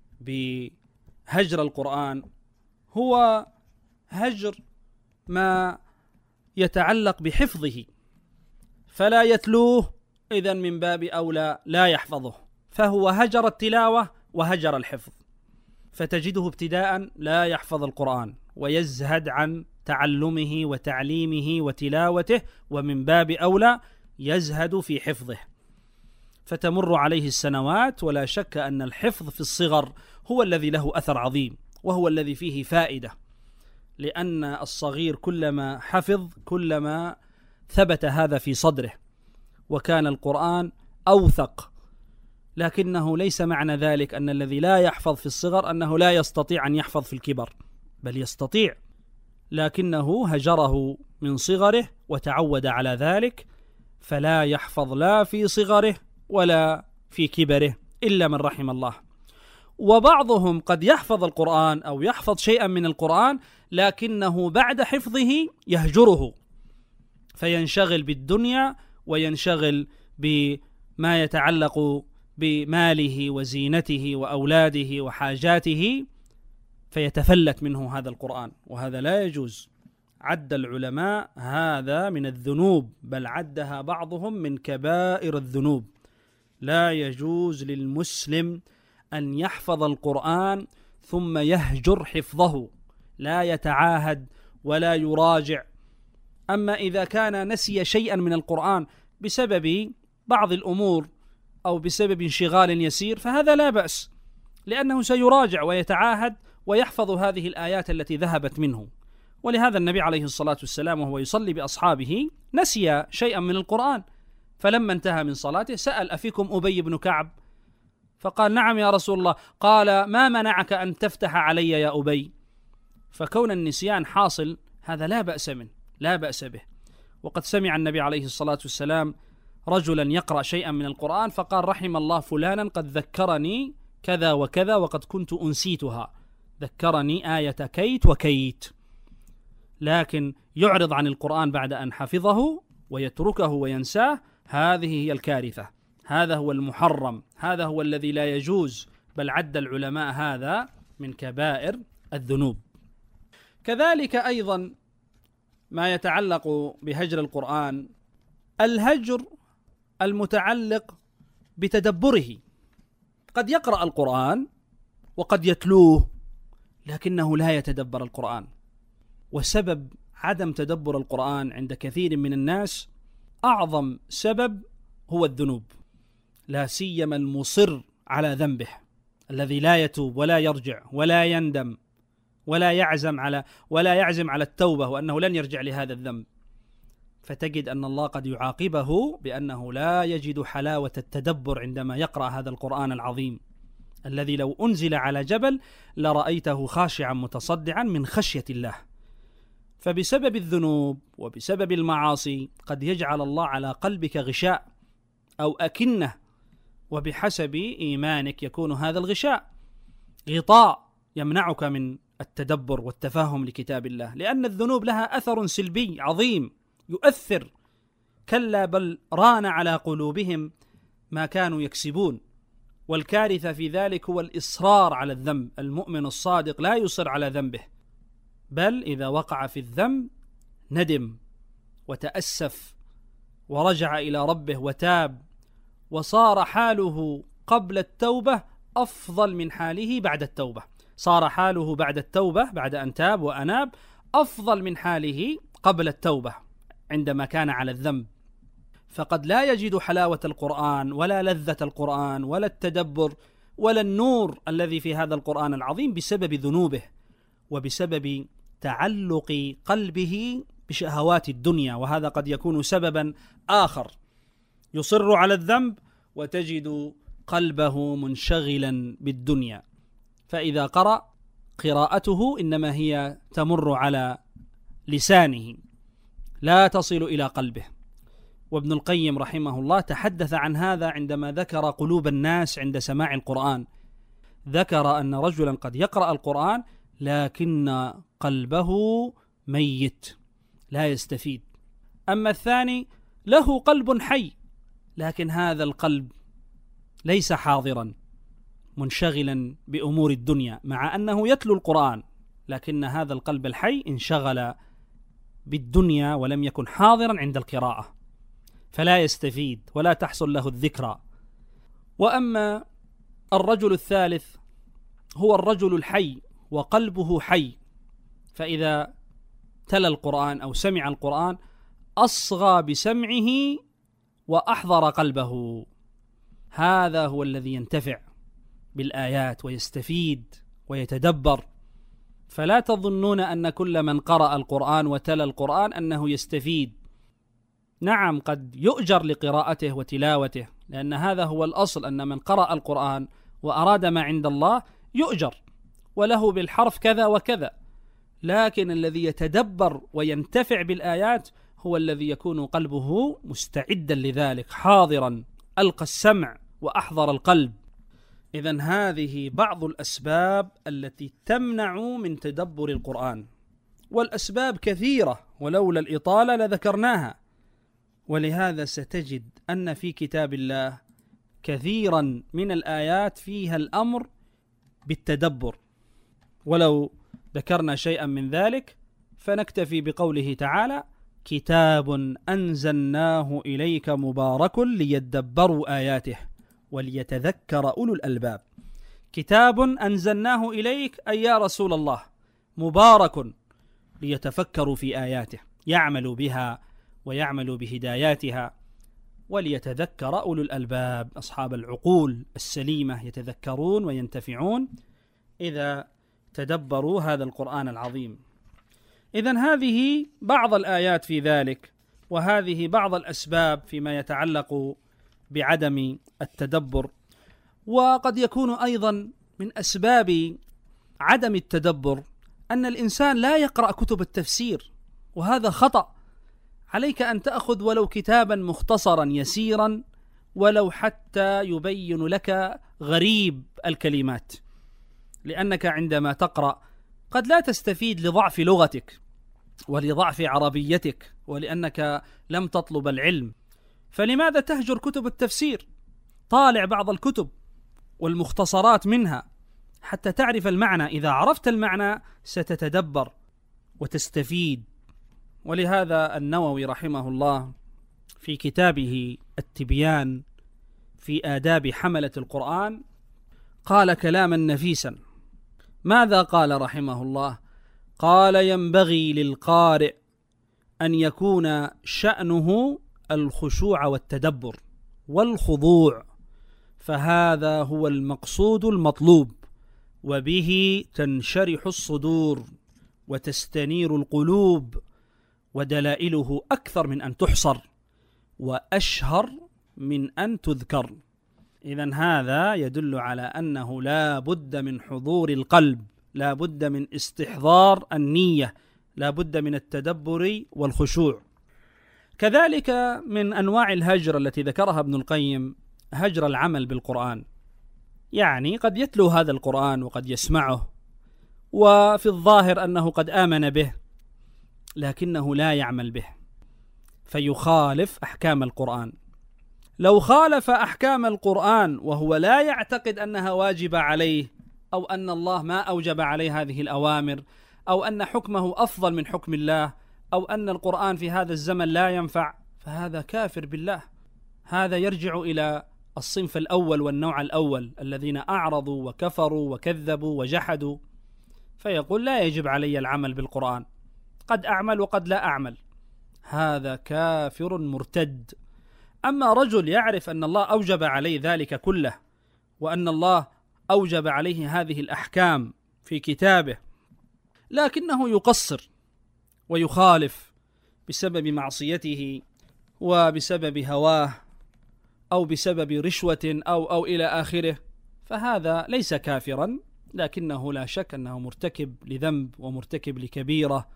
[SPEAKER 2] بهجر القرآن هو هجر ما يتعلق بحفظه، فلا يتلوه، إذن من باب أولى لا يحفظه، فهو هجر التلاوة وهجر الحفظ، فتجده ابتداء لا يحفظ القرآن ويزهد عن تعلمه وتعليمه وتلاوته، ومن باب أولى يزهد في حفظه، فتمر عليه السنوات. ولا شك أن الحفظ في الصغر هو الذي له أثر عظيم، وهو الذي فيه فائدة، لأن الصغير كلما حفظ كلما ثبت هذا في صدره وكان القرآن أوثق. لكنه ليس معنى ذلك أن الذي لا يحفظ في الصغر أنه لا يستطيع أن يحفظ في الكبر، بل يستطيع، لكنه هجره من صغره وتعود على ذلك، فلا يحفظ لا في صغره ولا في كبره إلا من رحم الله. وبعضهم قد يحفظ القرآن أو يحفظ شيئا من القرآن، لكنه بعد حفظه يهجره، فينشغل بالدنيا وينشغل بما يتعلق بماله وزينته وأولاده وحاجاته، فيتفلت منه هذا القرآن، وهذا لا يجوز. عد العلماء هذا من الذنوب، بل عدها بعضهم من كبائر الذنوب. لا يجوز للمسلم أن يحفظ القرآن ثم يهجر حفظه، لا يتعاهد ولا يراجع. أما إذا كان نسي شيئا من القرآن بسبب بعض الأمور أو بسبب انشغال يسير فهذا لا بأس، لأنه سيراجع ويتعاهد ويحفظ هذه الآيات التي ذهبت منه. ولهذا النبي عليه الصلاة والسلام وهو يصلي بأصحابه نسي شيئا من القرآن، فلما انتهى من صلاته سأل: أفيكم أبي بن كعب؟ فقال: نعم يا رسول الله. قال: ما منعك أن تفتح علي يا أبي؟ فكون النسيان حاصل هذا لا بأس منه، لا بأس به. وقد سمع النبي عليه الصلاة والسلام رجلا يقرأ شيئا من القرآن فقال: رحم الله فلانا قد ذكرني كذا وكذا وقد كنت أنسيتها، ذكرني آية كيت وكيت. لكن يعرض عن القرآن بعد أن حفظه ويتركه وينساه، هذه هي الكارثة، هذا هو المحرم، هذا هو الذي لا يجوز، بل عد العلماء هذا من كبائر الذنوب. كذلك أيضا ما يتعلق بهجر القرآن الهجر المتعلق بتدبره. قد يقرأ القرآن وقد يتلوه لكنه لا يتدبر القرآن، وسبب عدم تدبر القرآن عند كثير من الناس أعظم سبب هو الذنوب، لا سيما المصر على ذنبه الذي لا يتوب ولا يرجع ولا يندم ولا يعزم على ولا يعزم على التوبة وأنه لن يرجع لهذا الذنب، فتجد أن الله قد يعاقبه بأنه لا يجد حلاوة التدبر عندما يقرأ هذا القرآن العظيم الذي لو أنزل على جبل لرأيته خاشعا متصدعا من خشية الله. فبسبب الذنوب وبسبب المعاصي قد يجعل الله على قلبك غشاء أو أكنة، وبحسب إيمانك يكون هذا الغشاء غطاء يمنعك من التدبر والتفاهم لكتاب الله، لأن الذنوب لها أثر سلبي عظيم يؤثر. كلا بل ران على قلوبهم ما كانوا يكسبون. والكارثة في ذلك هو الإصرار على الذنب. المؤمن الصادق لا يصر على ذنبه، بل إذا وقع في الذنب ندم وتأسف ورجع إلى ربه وتاب، وصار حاله قبل التوبة أفضل من حاله بعد التوبة، صار حاله بعد التوبة بعد أن تاب وأناب أفضل من حاله قبل التوبة عندما كان على الذنب. فقد لا يجد حلاوة القرآن ولا لذة القرآن ولا التدبر ولا النور الذي في هذا القرآن العظيم بسبب ذنوبه وبسبب تعلق قلبه بشهوات الدنيا، وهذا قد يكون سببا آخر. يصر على الذنب وتجد قلبه منشغلا بالدنيا، فإذا قرأ قراءته إنما هي تمر على لسانه لا تصل إلى قلبه. وابن القيم رحمه الله تحدث عن هذا عندما ذكر قلوب الناس عند سماع القرآن. ذكر أن رجلا قد يقرأ القرآن لكن قلبه ميت لا يستفيد. أما الثاني له قلب حي لكن هذا القلب ليس حاضرا منشغلا بأمور الدنيا، مع أنه يتلو القرآن لكن هذا القلب الحي انشغل بالدنيا ولم يكن حاضرا عند القراءة، فلا يستفيد ولا تحصل له الذكرى. وأما الرجل الثالث هو الرجل الحي وقلبه حي، فإذا تلا القرآن أو سمع القرآن أصغى بسمعه وأحضر قلبه، هذا هو الذي ينتفع بالآيات ويستفيد ويتدبر. فلا تظنون أن كل من قرأ القرآن وتلا القرآن أنه يستفيد. نعم قد يؤجر لقراءته وتلاوته، لأن هذا هو الأصل، أن من قرأ القرآن وأراد ما عند الله يؤجر وله بالحرف كذا وكذا، لكن الذي يتدبر وينتفع بالآيات هو الذي يكون قلبه مستعدا لذلك، حاضرا ألقى السمع وأحضر القلب. إذن هذه بعض الأسباب التي تمنع من تدبر القرآن، والأسباب كثيرة ولولا الإطالة لذكرناها. ولهذا ستجد أن في كتاب الله كثيرا من الآيات فيها الأمر بالتدبر، ولو ذكرنا شيئا من ذلك فنكتفي بقوله تعالى: كتاب أنزلناه إليك مبارك ليدبروا آياته وليتذكر أولو الألباب. كتاب أنزلناه إليك أي يا رسول الله مبارك ليتفكروا في آياته، يعملوا بها ويعملوا بهداياتها، وليتذكر أولو الألباب، أصحاب العقول السليمة يتذكرون وينتفعون إذا تدبروا هذا القرآن العظيم. إذن هذه بعض الآيات في ذلك، وهذه بعض الأسباب فيما يتعلق بعدم التدبر. وقد يكون أيضا من أسباب عدم التدبر أن الإنسان لا يقرأ كتب التفسير، وهذا خطأ. عليك أن تأخذ ولو كتابا مختصرا يسيرا، ولو حتى يبين لك غريب الكلمات، لأنك عندما تقرأ قد لا تستفيد لضعف لغتك ولضعف عربيتك ولأنك لم تطلب العلم. فلماذا تهجر كتب التفسير؟ طالع بعض الكتب والمختصرات منها حتى تعرف المعنى. إذا عرفت المعنى ستتدبر وتستفيد. ولهذا النووي رحمه الله في كتابه التبيان في آداب حملة القرآن قال كلاما نفيسا. ماذا قال رحمه الله؟ قال: ينبغي للقارئ أن يكون شأنه الخشوع والتدبر والخضوع، فهذا هو المقصود المطلوب، وبه تنشرح الصدور وتستنير القلوب، ودلائله أكثر من أن تحصر وأشهر من أن تذكر. إذن هذا يدل على أنه لا بد من حضور القلب، لا بد من استحضار النية، لا بد من التدبر والخشوع. كذلك من أنواع الهجر التي ذكرها ابن القيم هجر العمل بالقرآن، يعني قد يتلو هذا القرآن وقد يسمعه وفي الظاهر أنه قد آمن به، لكنه لا يعمل به فيخالف أحكام القرآن. لو خالف أحكام القرآن وهو لا يعتقد أنها واجبة عليه، أو أن الله ما أوجب عليه هذه الأوامر، أو أن حكمه أفضل من حكم الله، أو أن القرآن في هذا الزمن لا ينفع، فهذا كافر بالله. هذا يرجع إلى الصنف الأول والنوع الأول الذين أعرضوا وكفروا وكذبوا وجحدوا، فيقول لا يجب علي العمل بالقرآن، قد أعمل وقد لا أعمل، هذا كافر مرتد. أما رجل يعرف أن الله أوجب عليه ذلك كله، وأن الله أوجب عليه هذه الأحكام في كتابه، لكنه يقصر ويخالف بسبب معصيته وبسبب هواه أو بسبب رشوة أو أو إلى آخره، فهذا ليس كافرا، لكنه لا شك أنه مرتكب لذنب ومرتكب لكبيرة.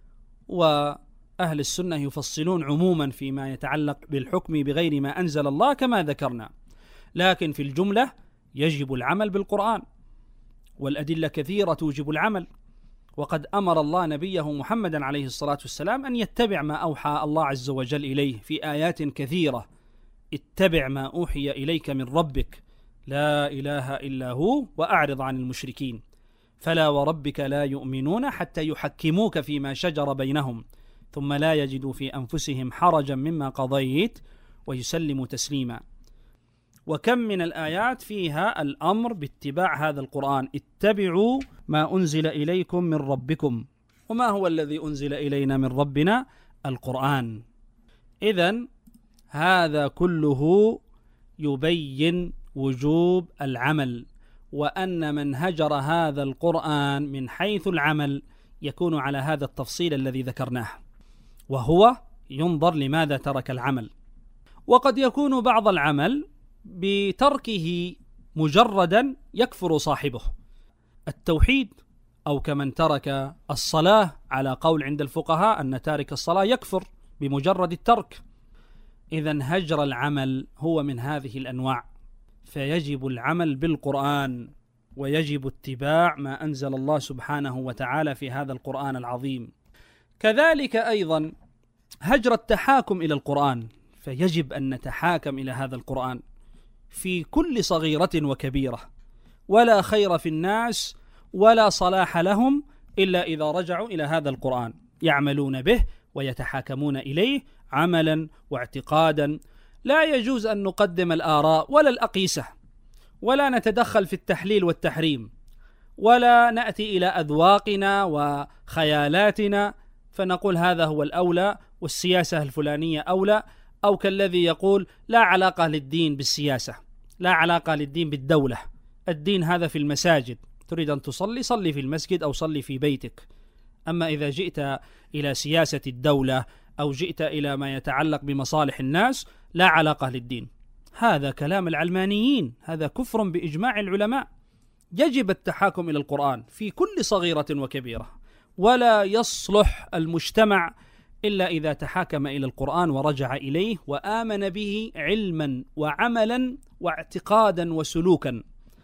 [SPEAKER 2] وأهل السنة يفصلون عموما فيما يتعلق بالحكم بغير ما أنزل الله كما ذكرنا، لكن في الجملة يجب العمل بالقرآن، والأدلة كثيرة توجب العمل، وقد أمر الله نبيه محمدا عليه الصلاة والسلام أن يتبع ما أوحى الله عز وجل إليه في آيات كثيرة: اتبع ما أوحي إليك من ربك لا إله إلا هو وأعرض عن المشركين فلا وربك لا يؤمنون حتى يحكموك فيما شجر بينهم ثم لا يجدوا في أنفسهم حرجا مما قضيت ويسلموا تسليما. وكم من الآيات فيها الأمر باتباع هذا القرآن: اتبعوا ما أنزل إليكم من ربكم. وما هو الذي أنزل إلينا من ربنا؟ القرآن. إذن هذا كله يبين وجوب العمل، وأن من هجر هذا القرآن من حيث العمل يكون على هذا التفصيل الذي ذكرناه، وهو ينظر لماذا ترك العمل. وقد يكون بعض العمل بتركه مجردا يكفر صاحبه، التوحيد، أو كمن ترك الصلاة على قول عند الفقهاء أن تارك الصلاة يكفر بمجرد الترك. إذن هجر العمل هو من هذه الأنواع، فيجب العمل بالقرآن ويجب اتباع ما أنزل الله سبحانه وتعالى في هذا القرآن العظيم. كذلك أيضا هجر التحاكم إلى القرآن، فيجب أن نتحاكم إلى هذا القرآن في كل صغيرة وكبيرة، ولا خير في الناس ولا صلاح لهم إلا إذا رجعوا إلى هذا القرآن يعملون به ويتحاكمون إليه عملا واعتقادا. لا يجوز أن نقدم الآراء ولا الأقيسة، ولا نتدخل في التحليل والتحريم، ولا نأتي إلى أذواقنا وخيالاتنا فنقول هذا هو الأولى والسياسة الفلانية أولى، أو كالذي يقول لا علاقة للدين بالسياسة، لا علاقة للدين بالدولة، الدين هذا في المساجد، تريد أن تصلي صلي في المسجد أو صلي في بيتك. أما إذا جئت إلى سياسة الدولة أو جئت إلى ما يتعلق بمصالح الناس لا علاقة للدين، هذا كلام العلمانيين، هذا كفر بإجماع العلماء. يجب التحاكم إلى القرآن في كل صغيرة وكبيرة، ولا يصلح المجتمع إلا إذا تحاكم إلى القرآن ورجع إليه وآمن به علما وعملا واعتقادا وسلوكا.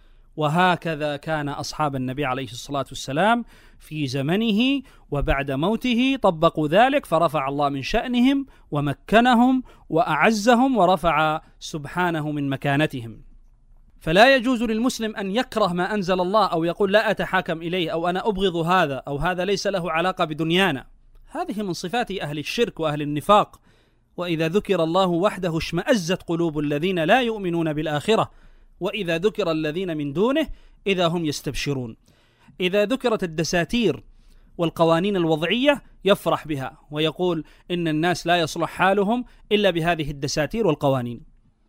[SPEAKER 2] وهكذا كان أصحاب النبي عليه الصلاة والسلام في زمنه وبعد موته طبقوا ذلك، فرفع الله من شأنهم ومكنهم وأعزهم ورفع سبحانه من مكانتهم. فلا يجوز للمسلم أن يكره ما أنزل الله أو يقول لا أتحاكم إليه أو أنا أبغض هذا أو هذا ليس له علاقة بدنيانا. هذه من صفات أهل الشرك وأهل النفاق. وإذا ذكر الله وحده اشمأزت قلوب الذين لا يؤمنون بالآخرة وإذا ذكر الذين من دونه إذا هم يستبشرون. إذا ذكرت الدساتير والقوانين الوضعية يفرح بها ويقول إن الناس لا يصلح حالهم إلا بهذه الدساتير والقوانين.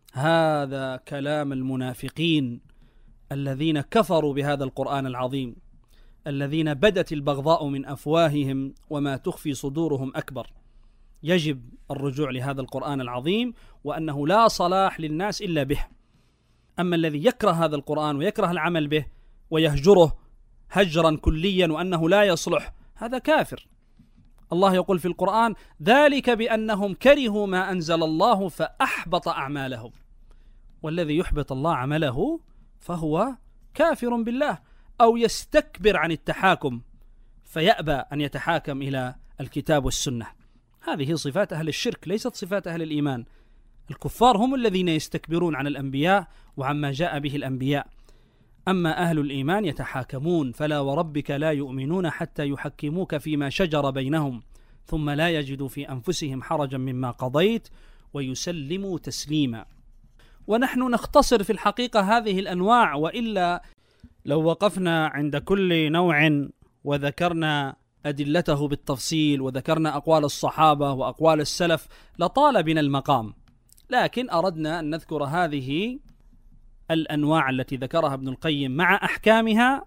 [SPEAKER 2] هذا كلام المنافقين الذين كفروا بهذا القرآن العظيم، الذين بدت البغضاء من أفواههم وما تخفي صدورهم أكبر. يجب الرجوع لهذا القرآن العظيم وأنه لا صلاح للناس إلا به. أما الذي يكره هذا القرآن ويكره العمل به ويهجره هجرا كليا وأنه لا يصلح، هذا كافر. الله يقول في القرآن: ذلك بأنهم كرهوا ما أنزل الله فأحبط أعمالهم. والذي يحبط الله عمله فهو كافر بالله أو يستكبر عن التحاكم فيأبى أن يتحاكم إلى الكتاب والسنة. هذه صفات أهل الشرك ليست صفات أهل الإيمان. الكفار هم الذين يستكبرون عن الأنبياء وعما جاء به الأنبياء، أما أهل الإيمان يتحاكمون. فلا وربك لا يؤمنون حتى يحكموك فيما شجر بينهم ثم لا يجدوا في أنفسهم حرجا مما قضيت ويسلموا تسليما. ونحن نختصر في الحقيقة هذه الأنواع، وإلا لو وقفنا عند كل نوع وذكرنا أدلته بالتفصيل وذكرنا أقوال الصحابة وأقوال السلف لطال بنا المقام، لكن أردنا أن نذكر هذه الأنواع التي ذكرها ابن القيم مع أحكامها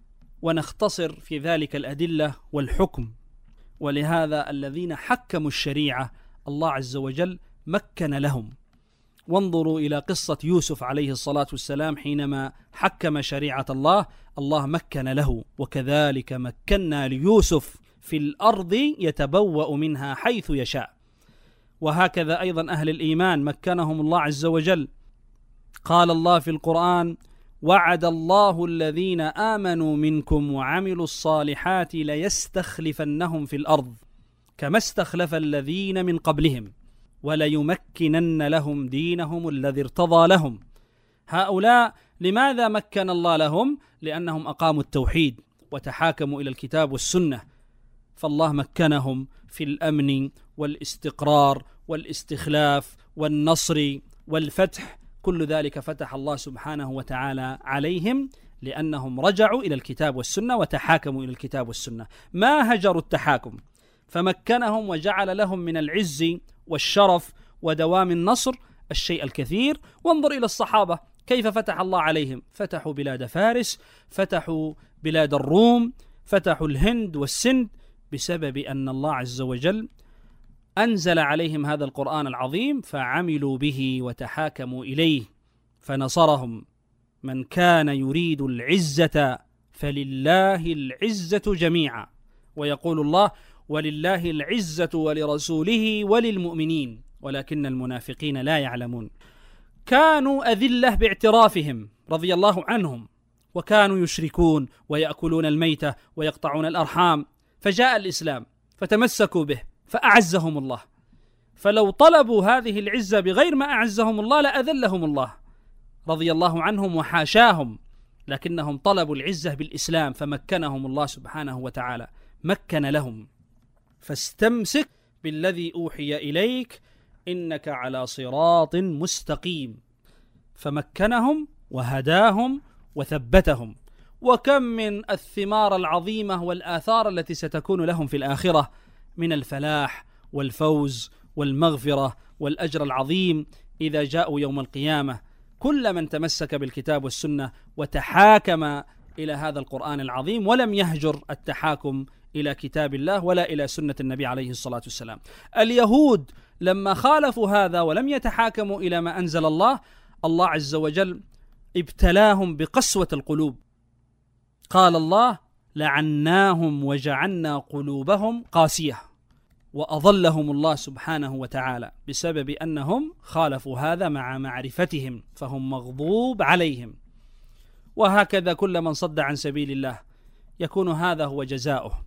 [SPEAKER 2] ونختصر في ذلك الأدلة والحكم. ولهذا الذين حكموا الشريعة الله عز وجل مكن لهم. وانظروا إلى قصة يوسف عليه الصلاة والسلام حينما حكم شريعة الله، الله مكن له: وكذلك مكنا ليوسف في الأرض يتبوأ منها حيث يشاء. وهكذا أيضا أهل الإيمان مكنهم الله عز وجل. قال الله في القرآن: وعد الله الذين آمنوا منكم وعملوا الصالحات ليستخلفنهم في الأرض كما استخلف الذين من قبلهم وليمكنن لهم دينهم الذي ارتضى لهم. هؤلاء لماذا مكن الله لهم؟ لأنهم أقاموا التوحيد وتحاكموا إلى الكتاب والسنة، فالله مكنهم في الأمن والاستقرار والاستخلاف والنصر والفتح. كل ذلك فتح الله سبحانه وتعالى عليهم لأنهم رجعوا إلى الكتاب والسنة وتحاكموا إلى الكتاب والسنة، ما هجروا التحاكم، فمكنهم وجعل لهم من العز والشرف ودوام النصر الشيء الكثير. وانظر إلى الصحابة كيف فتح الله عليهم، فتحوا بلاد فارس، فتحوا بلاد الروم، فتحوا الهند والسند، بسبب أن الله عز وجل أنزل عليهم هذا القرآن العظيم فعملوا به وتحاكموا إليه فنصرهم. من كان يريد العزة فلله العزة جميعا، ويقول الله: ولله العزة ولرسوله وللمؤمنين ولكن المنافقين لا يعلمون. كانوا أذلة باعترافهم رضي الله عنهم، وكانوا يشركون ويأكلون الميتة ويقطعون الأرحام، فجاء الإسلام فتمسكوا به فأعزهم الله. فلو طلبوا هذه العزة بغير ما أعزهم الله لأذلهم الله رضي الله عنهم وحاشاهم، لكنهم طلبوا العزة بالإسلام فمكنهم الله سبحانه وتعالى، مكن لهم. فاستمسك بالذي أوحي إليك إنك على صراط مستقيم، فمكنهم وهداهم وثبتهم. وكم من الثمار العظيمة والآثار التي ستكون لهم في الآخرة من الفلاح والفوز والمغفرة والأجر العظيم إذا جاءوا يوم القيامة. كل من تمسك بالكتاب والسنة وتحاكم إلى هذا القرآن العظيم ولم يهجر التحاكم إلى كتاب الله ولا إلى سنة النبي عليه الصلاة والسلام. اليهود لما خالفوا هذا ولم يتحاكموا إلى ما أنزل الله، الله عز وجل ابتلاهم بقسوة القلوب. قال الله: لعناهم وجعلنا قلوبهم قاسية، وأضلهم الله سبحانه وتعالى بسبب أنهم خالفوا هذا مع معرفتهم، فهم مغضوب عليهم. وهكذا كل من صد عن سبيل الله يكون هذا هو جزاؤه،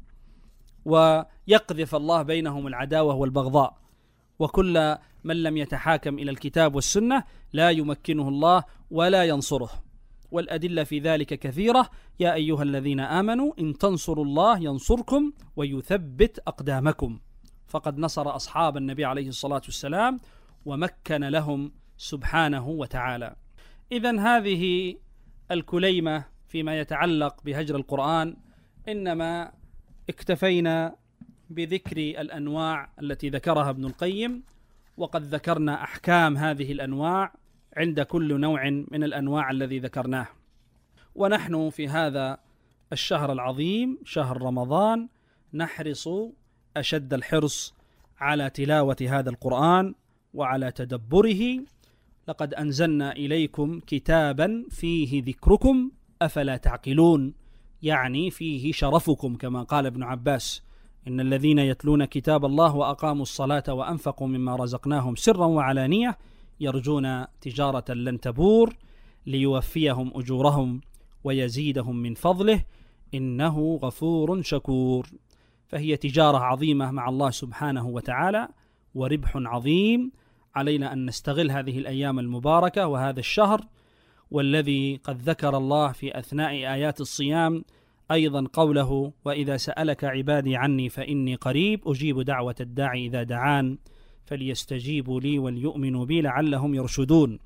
[SPEAKER 2] ويقذف الله بينهم العداوة والبغضاء. وكل من لم يتحاكم إلى الكتاب والسنة لا يمكنه الله ولا ينصره، والأدلة في ذلك كثيرة. يا أيها الذين آمنوا إن تنصروا الله ينصركم ويثبت أقدامكم، فقد نصر أصحاب النبي عليه الصلاة والسلام ومكن لهم سبحانه وتعالى. إذن هذه الكليمة فيما يتعلق بهجر القرآن، إنما اكتفينا بذكر الأنواع التي ذكرها ابن القيم، وقد ذكرنا أحكام هذه الأنواع عند كل نوع من الأنواع الذي ذكرناه. ونحن في هذا الشهر العظيم شهر رمضان نحرص أشد الحرص على تلاوة هذا القرآن وعلى تدبره. لقد أنزلنا إليكم كتابا فيه ذكركم أفلا تعقلون، يعني فيه شرفكم، كما قال ابن عباس: إن الذين يتلون كتاب الله وأقاموا الصلاة وأنفقوا مما رزقناهم سرا وعلانية يرجون تجارة لن تبور ليوفيهم أجورهم ويزيدهم من فضله إنه غفور شكور. فهي تجارة عظيمة مع الله سبحانه وتعالى وربح عظيم. علينا أن نستغل هذه الأيام المباركة وهذا الشهر، والذي قد ذكر الله في أثناء آيات الصيام أيضا قوله: وإذا سألك عبادي عني فإني قريب أجيب دعوة الداعي إذا دعان فليستجيبوا لي وليؤمنوا بي لعلهم يرشدون.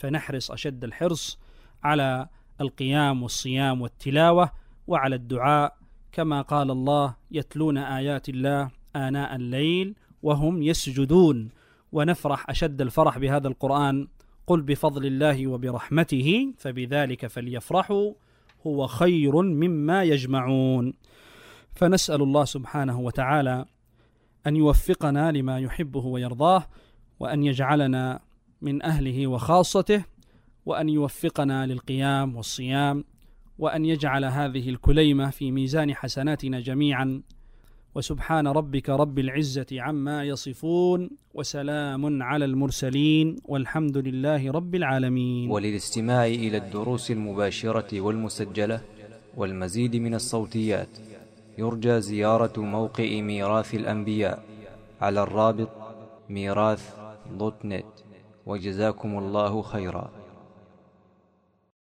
[SPEAKER 2] فنحرص أشد الحرص على القيام والصيام والتلاوة وعلى الدعاء، كما قال الله: يتلون آيات الله آناء الليل وهم يسجدون. ونفرح أشد الفرح بهذا القرآن: قل بفضل الله وبرحمته فبذلك فليفرحوا هو خير مما يجمعون. فنسأل الله سبحانه وتعالى أن يوفقنا لما يحبه ويرضاه، وأن يجعلنا من أهله وخاصته، وأن يوفقنا للقيام والصيام، وأن يجعل هذه الكليمة في ميزان حسناتنا جميعا. وسبحان ربك رب العزة عما يصفون، وسلام على المرسلين، والحمد لله رب العالمين.
[SPEAKER 1] وللاستماع إلى الدروس المباشرة والمسجلة والمزيد من الصوتيات يرجى زيارة موقع ميراث الأنبياء على الرابط ميراث دوت نت. وجزاكم الله خيرا.